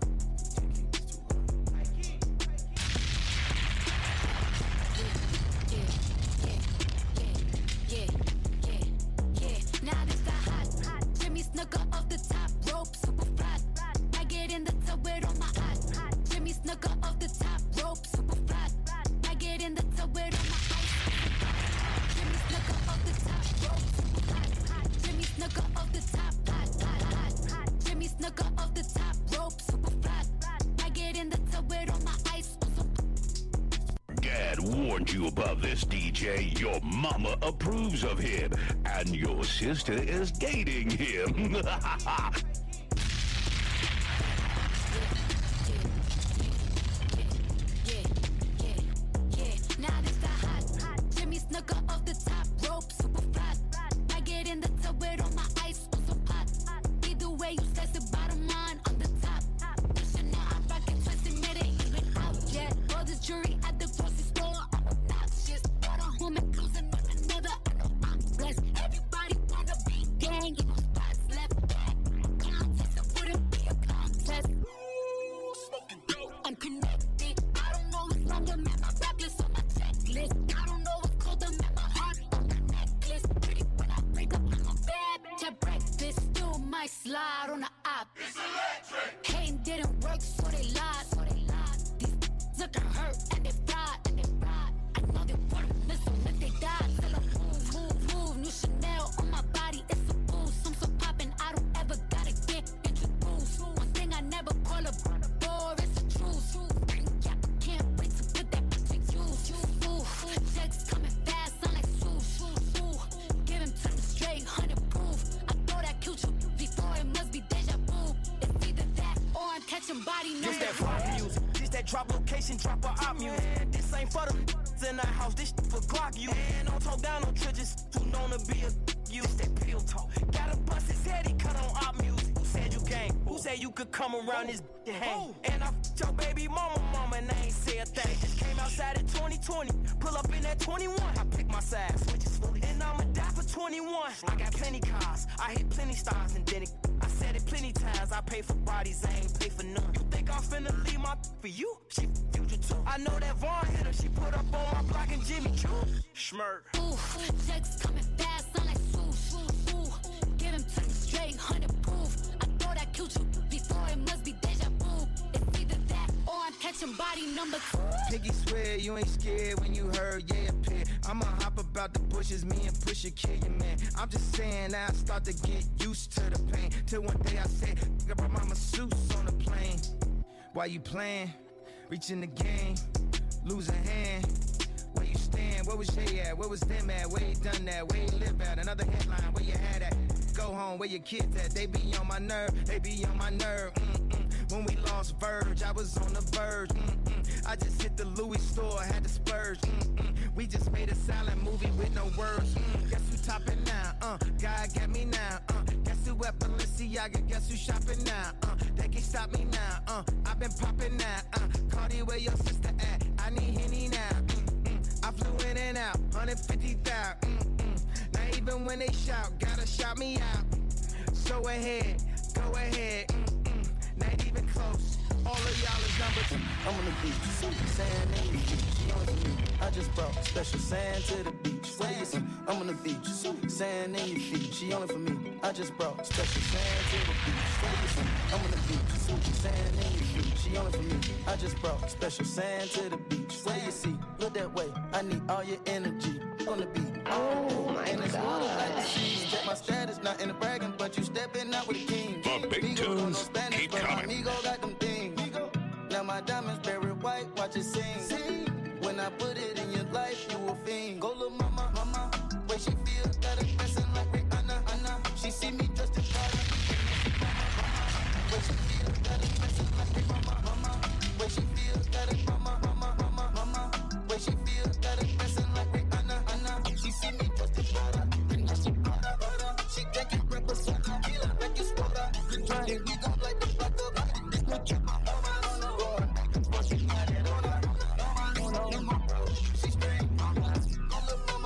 Now this the hot. Jimmy Snooker off the top rope, super fly. I get in the tub with all my eyes. Jimmy Snooker off the top rope, super fly. I get in the tub with all my eyes. Jimmy Snooker off the top rope, super fly. Jimmy Snooker off the top, hot. Jimmy Snooker off the top rope, super fly. I get in the tub with all my ice. Gad warned you about this, DJ. Your mama approves of him, and your sister is dating him. Now this the hot. Jimmy Snooker off the top rope, super fly. I get in the tub with all my ice, so hot. Either way, you slice the bottom line on the top. You should know I'm rockin' twisted, made it even out yet. All this jewelry at the grocery store, I'm obnoxious. Brought a home and cruising on another. I know I'm blessed. Everybody wanna be gang, you know spots left. Contest, it wouldn't be a contest. Smoking dope, I'm connected. I don't know what's wrong, I'm at my backlist on my checklist. I don't know what's cold, I'm at my heart on my necklace. Pretty when I break up, I'm a bad bitch at breakfast. Still might slide on the op. It's electric. Hating didn't work, so they lied. These looking hurt and they fried. I know they wanna miss them if they die. Till I move. New Chanel on my body, it's a boost. I'm so poppin', I don't ever gotta get introduced. One thing I never call a bore, it's a truth. Yeah, I can't wait to put that bitch to use. Ooh, checks coming fast, sound like swoosh. Give him to them straight, 100 proof. I thought I killed you before, it must be deja vu. It's either that or I'm catching body number. This that rock music, this that drop location, drop a op music. And this ain't for them in the house, this for Glock you. And don't talk down on trenches, too known to be a you. This that pill talk, gotta bust his head, he cut on op music. Who said you gang? Who said you could come around this and hang? And I f***ed your baby mama, and I ain't say a thing. Just came outside in 2020, pull up in that 21. I pick my side, switches fully, and I'ma die for 21. I got plenty cars, I hit plenty stars, and then I said it plenty times. I pay for bodies, I ain't pay for none. You think I'm finna leave my for you? She future too. I know that Vaughn hit her, she put up on my block and Jimmy Choo. Schmirk. Ooh, checks coming fast, sound like swoosh. Give him to me straight, 100 proof. I thought I killed you before, it must be deja vu. It's either that or I'm catching body number 2. Piggy swear you ain't scared when you heard yeah appear. I'ma hop about the bushes, me and Pusha kill your man. I'm just saying I start to get used to the pain. Till one day I said, I brought my masseuse on the plane. Why you playing? Reaching the game, lose a hand. Where you stand? Where was Jay at? Where was them at? Where you done that? Where you live at? Another headline, where you had at? Go home, where your kids at? They be on my nerve, they be on my nerve. When we lost Verge, I was on the verge. I just hit the Louis store, had to splurge. We just made a silent movie with no words. Guess who topping now? God got me now. Guess who at Balenciaga? Guess who shopping now? They can't stop me now. I've been popping now. Cardi, where your sister at? I need Henny now. I flew in and out, 150,000. Now even when they shout, gotta shout me out. So ahead, go ahead. Not even close. All of y'all is number 2. I'm on the beach, sand in the beach. She on for me. I just brought special sand to the beach. What do you see? I'm on the beach, sand in your feet. She only for me. I just brought special sand to the beach. What do you see? I'm on the beach, sand in your feet. She only for me. I just brought special sand to the beach. What do you see? Look that way. I need all your energy on the beat. Oh my and it's God. like the seas. Check my status, not in the bragging, but you stepping out with a king. The big tunes keep coming. Amigo got them things. Now my diamonds buried white, watch it sing. When I put it in your life, you a fiend. Go little mama, where she feel, got her dressing like Rihanna. She see me dressed in Prada. Where she feel, got her dressing like Rihanna. Where she feel, got her mama. Where she feel, got her dressing like Rihanna. She see me dressed in Prada. She drinking represent, feeling like it's water. And we gon' like the black up. This no trip, my mama. She straight, go little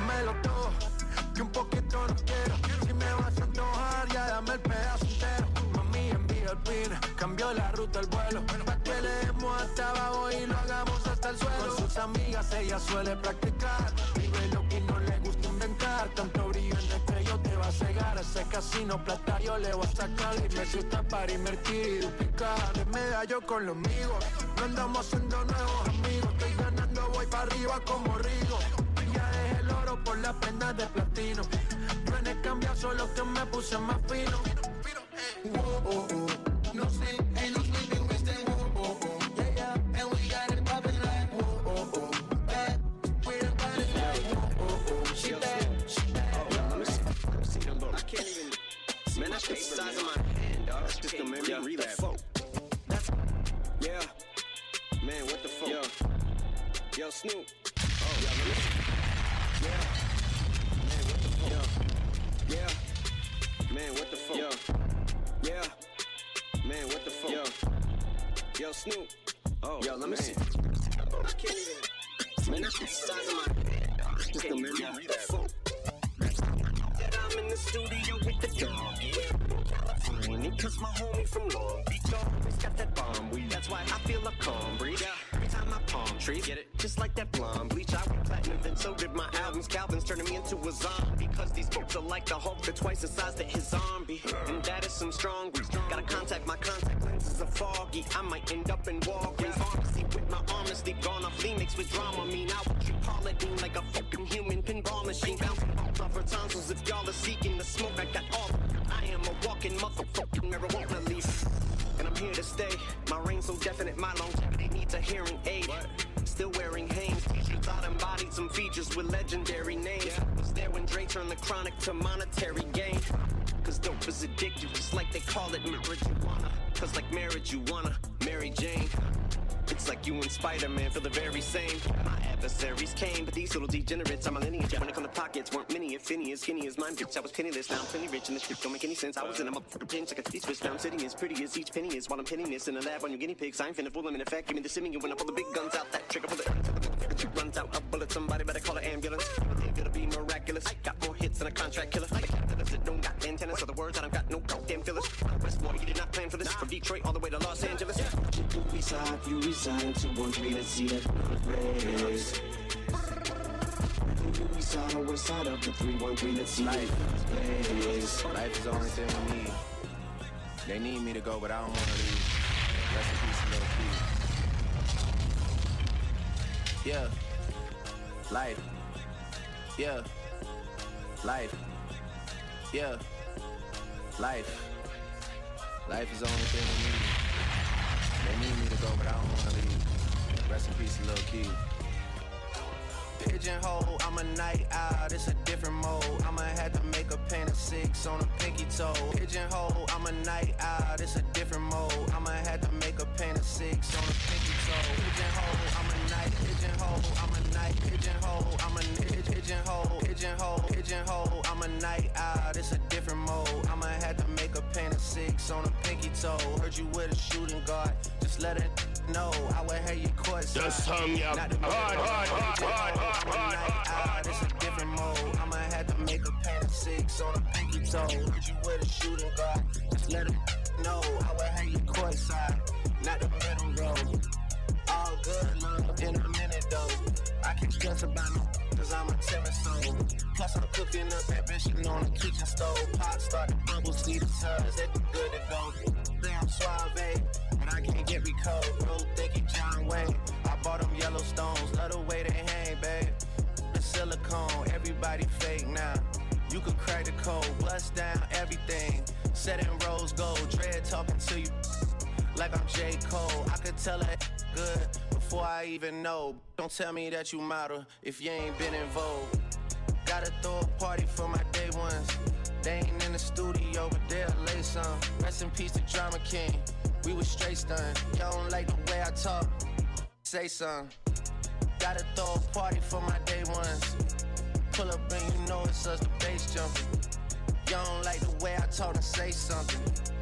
dámelo todo, que un poquito no quiero. Si me vas a antojar, ya dame el pedazo entero. Mami, envía el pin, cambió la ruta el vuelo. Pa' que le demos hasta abajo y lo hagamos hasta el suelo. Con sus amigas ella suele practicar. Vive lo que no le gusta inventar. Tanto brillo en el que yo te va a cegar. Ese casino plata yo le voy a sacar. Y me gusta para invertir y duplicar. De medallo con los amigos, no andamos haciendo nuevos amigos. Estoy ganando, voy para arriba como Rigo. Ya dejé el oro por las prendas de platino. No he cambiado, solo que me puse más fino. Whoa, oh, oh. No sleep, ain't no sleeping, we stay whoa, oh, oh. Yeah, yeah, and we got it poppin' like whoa, oh, oh. Bad, we the body like whoa, oh, oh. She bad, she bad. Oh, let me see them both. I can't even, man, that's the size of my hand, dog. That's just a memory relapse. That's, yeah, man, what the fuck? Yo, Snoop. Oh, yeah, let me see. Yeah, man, what the fuck? Yeah, man, what the fuck? Yeah, man, what the fuck? Yo, Snoop. Oh, yo, let me see. I can't even. Man, that's the size of my head. Just a memory relapse. I'm in the studio with the dog, California, cause my homie from Long Beach always got that bomb weed. That's why I feel a calm breeze. Every time I palm trees, get it? Just like that blonde bleach. I went platinum, then so did my albums. Calvin's turning me into a zombie. Cause these folks are like the Hulk, they're twice the size that his zombie. And that is some strong grease. Gotta contact, my contact lenses are foggy. I might end up in Walgreens pharmacy with my honesty gone off Phoenix with drama. Mean I what you call it, being like a fucking human pinball machine. Bouncing off her tonsils if y'all are seeking the smoke. I got all. I am a walking motherfucking marijuana leaf. And I'm here to stay. My reign so definite, my longevity needs a hearing aid. Still wearing Hanes t-shirts, thought embodied some features with legendary names. Was there when Dre turned the chronic to monetary gain. Cause dope is addictive, just like they call it marijuana. Cause like marriage, you wanna Mary Jane. It's like you and Spider-Man feel the very same. My adversaries came, but these little degenerates are my lineage. When it come to pockets, weren't many, if any, as skinny as mine, bitch. I was penniless, now I'm plenty rich, and the shit don't make any sense. I was in a motherfucking pinch, like a tea switch. Now I'm sitting as pretty as each penny is, while I'm pinning this in the lab on your guinea pigs. I ain't finna fool them in effect, give me the simming. When I pull the big guns out, that trigger pull the runs out a bullet. Somebody better call an ambulance. It'll be miraculous. I got more hits than a contract killer. Like that don't got antennas, so the words I don't got no goddamn fillers. Westwater, you did not plan for this. From Detroit all the way to Los Angeles. We side, you resign to 1-3, let's see that race. We side on west side of the 3-1-3, let's see that race. Life is the only thing we need. They need me to go, but I don't want to leave. Rest in peace, little kid. Yeah. Life. Yeah. Life. Yeah. Life. Life is the only thing we need. They need me to go, but I don't want to leave. Rest in peace, little kid. Pigeonhole, I'm a night owl, it's a different mode. I'ma have to make a paint of 6 on a pinky toe. Pigeonhole, I'm a night owl, it's a different mode. I'ma have to make a paint of 6 on a pinky toe. Pigeonhole, I'm a night, pigeonhole, I'm a night, pigeonhole, I'm a pigeonhole, pigeonhole, pigeonhole, I'm a night owl, it's a different mode. I'ma have to make a paint of 6 on a pinky toe. Heard you with a shooting guard, just let it know. I would have you courtside. The song, yeah. It's a different mode. I'ma have to make a paint of 6 on a pinky toe. Heard you with a shooting guard, just let it know. I would have you courtside, not the middle road. All good love in a minute though. I can stress about me, cause I'm a timid soul. Plus I'm cooking up that bitch on the kitchen stove. Pot start to bubble, see the suds, they too good to go. Damn suave, but I can't get recalled. Real thicky John Wayne. I bought them Yellowstones, love the way they hang, babe. The silicone, everybody fake now. You could crack the code, bust down everything. Set in rose gold, dread talking to you like I'm J. Cole. I could tell her good before I even know. Don't tell me that you model if you ain't been in vogue. Gotta throw a party for my day ones. They ain't in the studio, but they'll lay some. Rest in peace to Drama King. We was straight stunned. Y'all don't like the way I talk. Say something. Gotta throw a party for my day ones. Pull up and you know it's us, the bass jumping. Y'all don't like the way I talk and say something.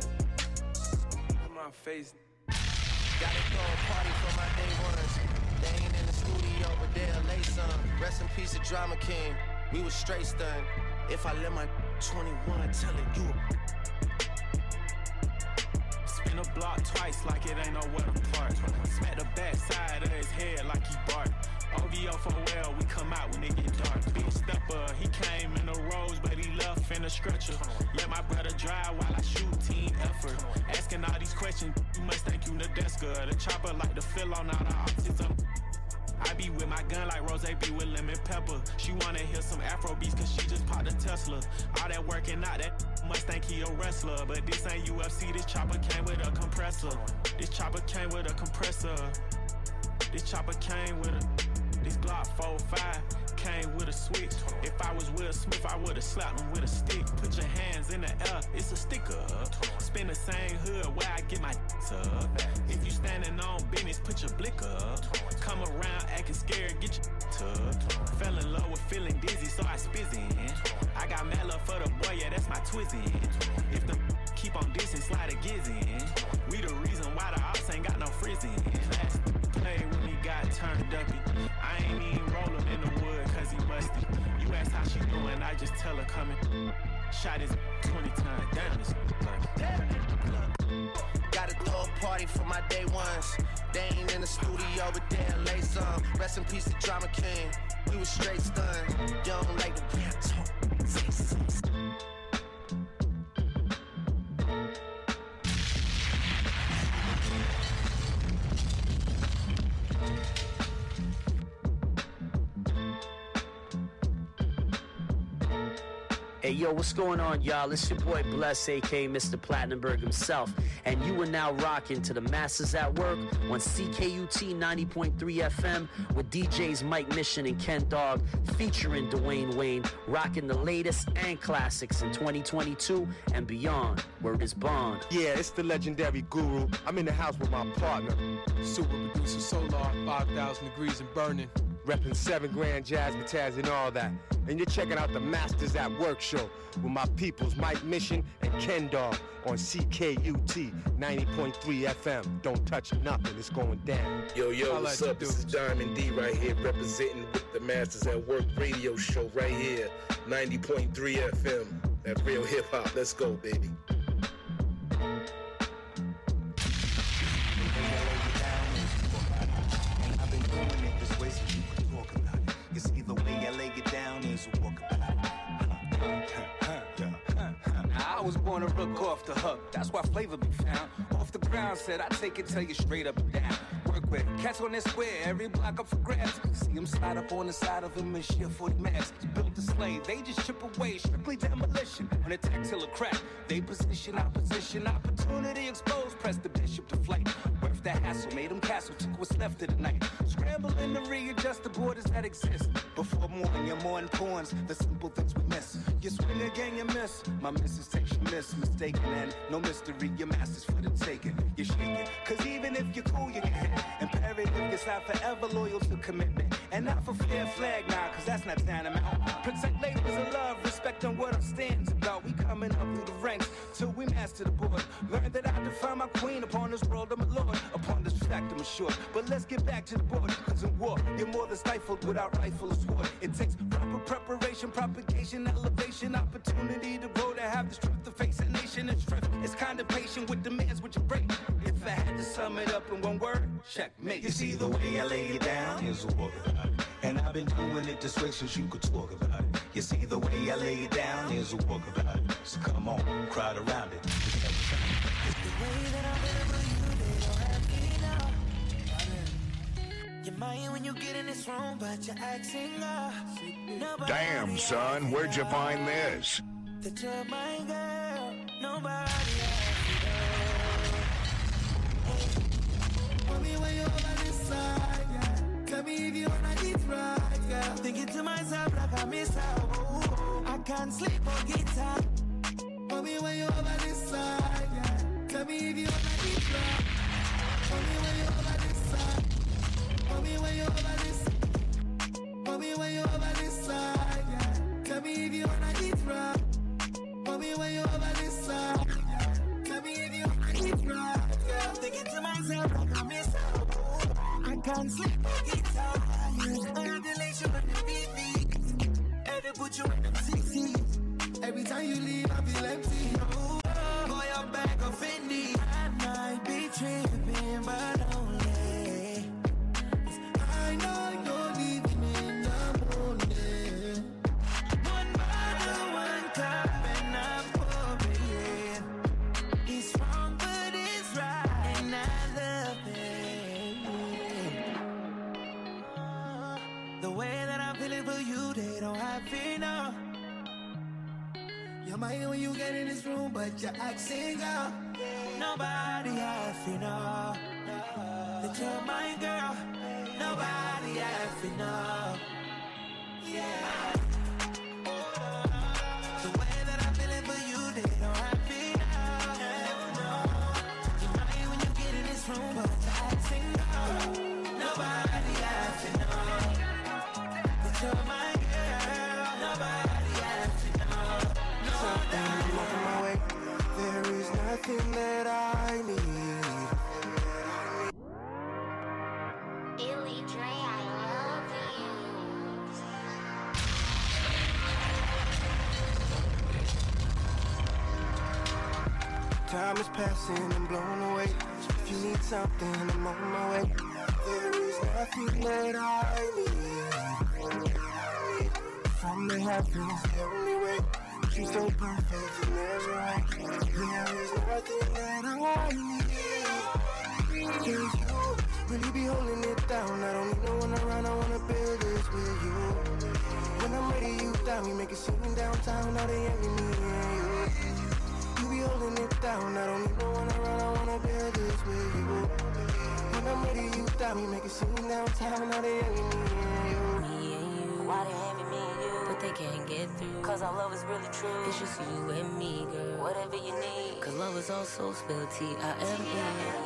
My face. Gotta throw a party for my day ones. They ain't in the studio, but they'll lay some. Rest in peace to Drama King. We was straight stunned. If I let my 21 tell it, you spin a block twice like it ain't nowhere to park. Smack the back side of his head like he barked. OVO for well, we come out when it get dark. Big stepper, he came in the rose, but he left in a stretcher. Let my brother drive while I shoot, team effort. Asking all these questions, you must think you Nadeska. The chopper like to fill on all the autism. I be with my gun like Rose be with lemon pepper. She wanna hear some Afro beats cause she just popped a Tesla. All that working out, that must think he a wrestler. But this ain't UFC, this chopper came with a compressor. This chopper came with a compressor. This chopper came with a... This Glock 45 came with a switch. If I was Will Smith, I would've slapped him with a stick. Put your hands in the air, it's a sticker. Spin the same hood where I get my up. If you standing on business, put your blick up. Come around acting scared, get your tucked. Fell in love with feeling dizzy, so I spizzin'. I got mad love for the boy, yeah, that's my twizzin'. If the keep on dissing, slide a gizzin'. We the reason why the ops ain't got no frizzin'. Last play when he got turned up. I ain't even rollin' in the wood cause he busted. You ask how she doing, I just tell her coming. Shot his 20 times, damn this Gotta throw a party for my day ones. They ain't in the studio, but they'll lay some. Rest in peace to Drama King. We was straight stunned. You don't like the way I talk. Say something. Hey, yo, what's going on, y'all? It's your boy Bless, a.k.a. Mr. Platinumberg himself, and you are now rocking to the Masses at Work on CKUT 90.3 FM with DJs Mike Mission and Ken Dog, featuring Dwayne Wayne, rocking the latest and classics in 2022 and beyond. Word is bond. Yeah, it's the legendary Guru. I'm in the house with my partner, super producer Solar, 5,000 degrees and burning. Reppin' 7 Grand Jazz Bataz and all that. And you're checking out the Masters at Work show with my peoples Mike Mission and Ken Dog on CKUT 90.3 FM. Don't touch nothing, it's going down. Yo, what's up? This is Diamond D right here representing with the Masters at Work radio show right here, 90.3 FM. That real hip hop. Let's go, baby. I was born to rook off the hook, that's why flavor be found. Off the ground, said I take it, tell you straight up and down. Work with cats on this square, every block up for grabs. See them slide up on the side of them and shit 40 max. Built to slay, they just chip away, strictly demolition. On attack till a crack, they position, opposition, opportunity exposed, press the bishop to flight. Worth the hassle, made them castle, took what's left of the night. Scrambling to readjust the borders that exist. Before morning, you're more in pawns, the simple things we miss. You swing again, you miss. My missus takes you miss, mistaken, and no mystery, your master's for the taking. You're shaking, cause even if you're cool, you get hit. Imperative, you're not forever loyal to commitment. And not for fair flag, nah, cause that's not tantamount. Protect labels of love, respecting what I'm stands about. We coming up through the ranks till we master the board. Learn that I define my queen upon this world, I'm a lord. Upon this fact, I'm assured. But let's get back to the board, cause in war, you're more than stifled without rifle or sword. It takes proper preparation, propagation, elevation, opportunity to grow, to have the strength to face a nation and strength. It's kind of patient with demands, with your break. If I had to sum it up in one word, checkmate. You see the way I lay it down is a walk about it. And I've been doing it this way since you could talk about it. You see the way I lay it down is a walk about it. So come on, crowd around it. It's the way that I'm for you, they don't have me now. You're mine when you get in this room, but you're acting up. Damn, son, where'd you find this? That you're my girl, nobody else. Tell me when you're over this side, yeah. Tell me if you wanna eat right, yeah. Thinking to myself like I miss out. I can't sleep or get tired. Tell me when you're over this side, yeah. Tell me if you wanna eat right. Tell me when you're over this side. Tell me when you're over this. Tell me when you're over this side, yeah. Tell me if you wanna eat right. Tell me when you're over this side, yeah. Tell me if you wanna eat right, yeah. Thinking to myself like I miss out. I can't sleep or get tired. I have the elation when you beat me. Every put put you in them 60s. Every time you leave, I feel empty. Oh, boy, your back of Fendi. I might be tripping, but only 'cause I know you're leaving in the morning. One bottle, one cup, and I pour it in. It's wrong, but it's right, and I love it. The way that I'm feeling for you, they don't have it now. You're mine when you get in this room, but you're acting out. Nobody has to know that you're my girl. Nobody has to know. Yeah. The way that I'm feeling for you, they don't have it now. You're mine when you get in this room, but you're acting out. Nobody has to know that you're my girl. Nobody has to know. Something I'm on my way. There is nothing that I need. Illy Dre, I love you. Time is passing, I'm blown away. If you need something, I'm on my way. There is nothing that I need. From the heavens, the only way. She's so perfect in every way. There is nothing that I need. Cause you really be holding it down. I don't need no one around, I wanna build this with you. When I'm ready, you down. You make it seem downtown, now they envy me and you. You be holding it down. I don't need no one around, I wanna build this with you. When I'm ready, you down. You make it seem downtown, now they envy me and you. Me and you, why they envy me and you? But they can't get through, cause our love is really true. It's just you and me, girl, whatever you need. Cause love is also spelled T-I-M-E.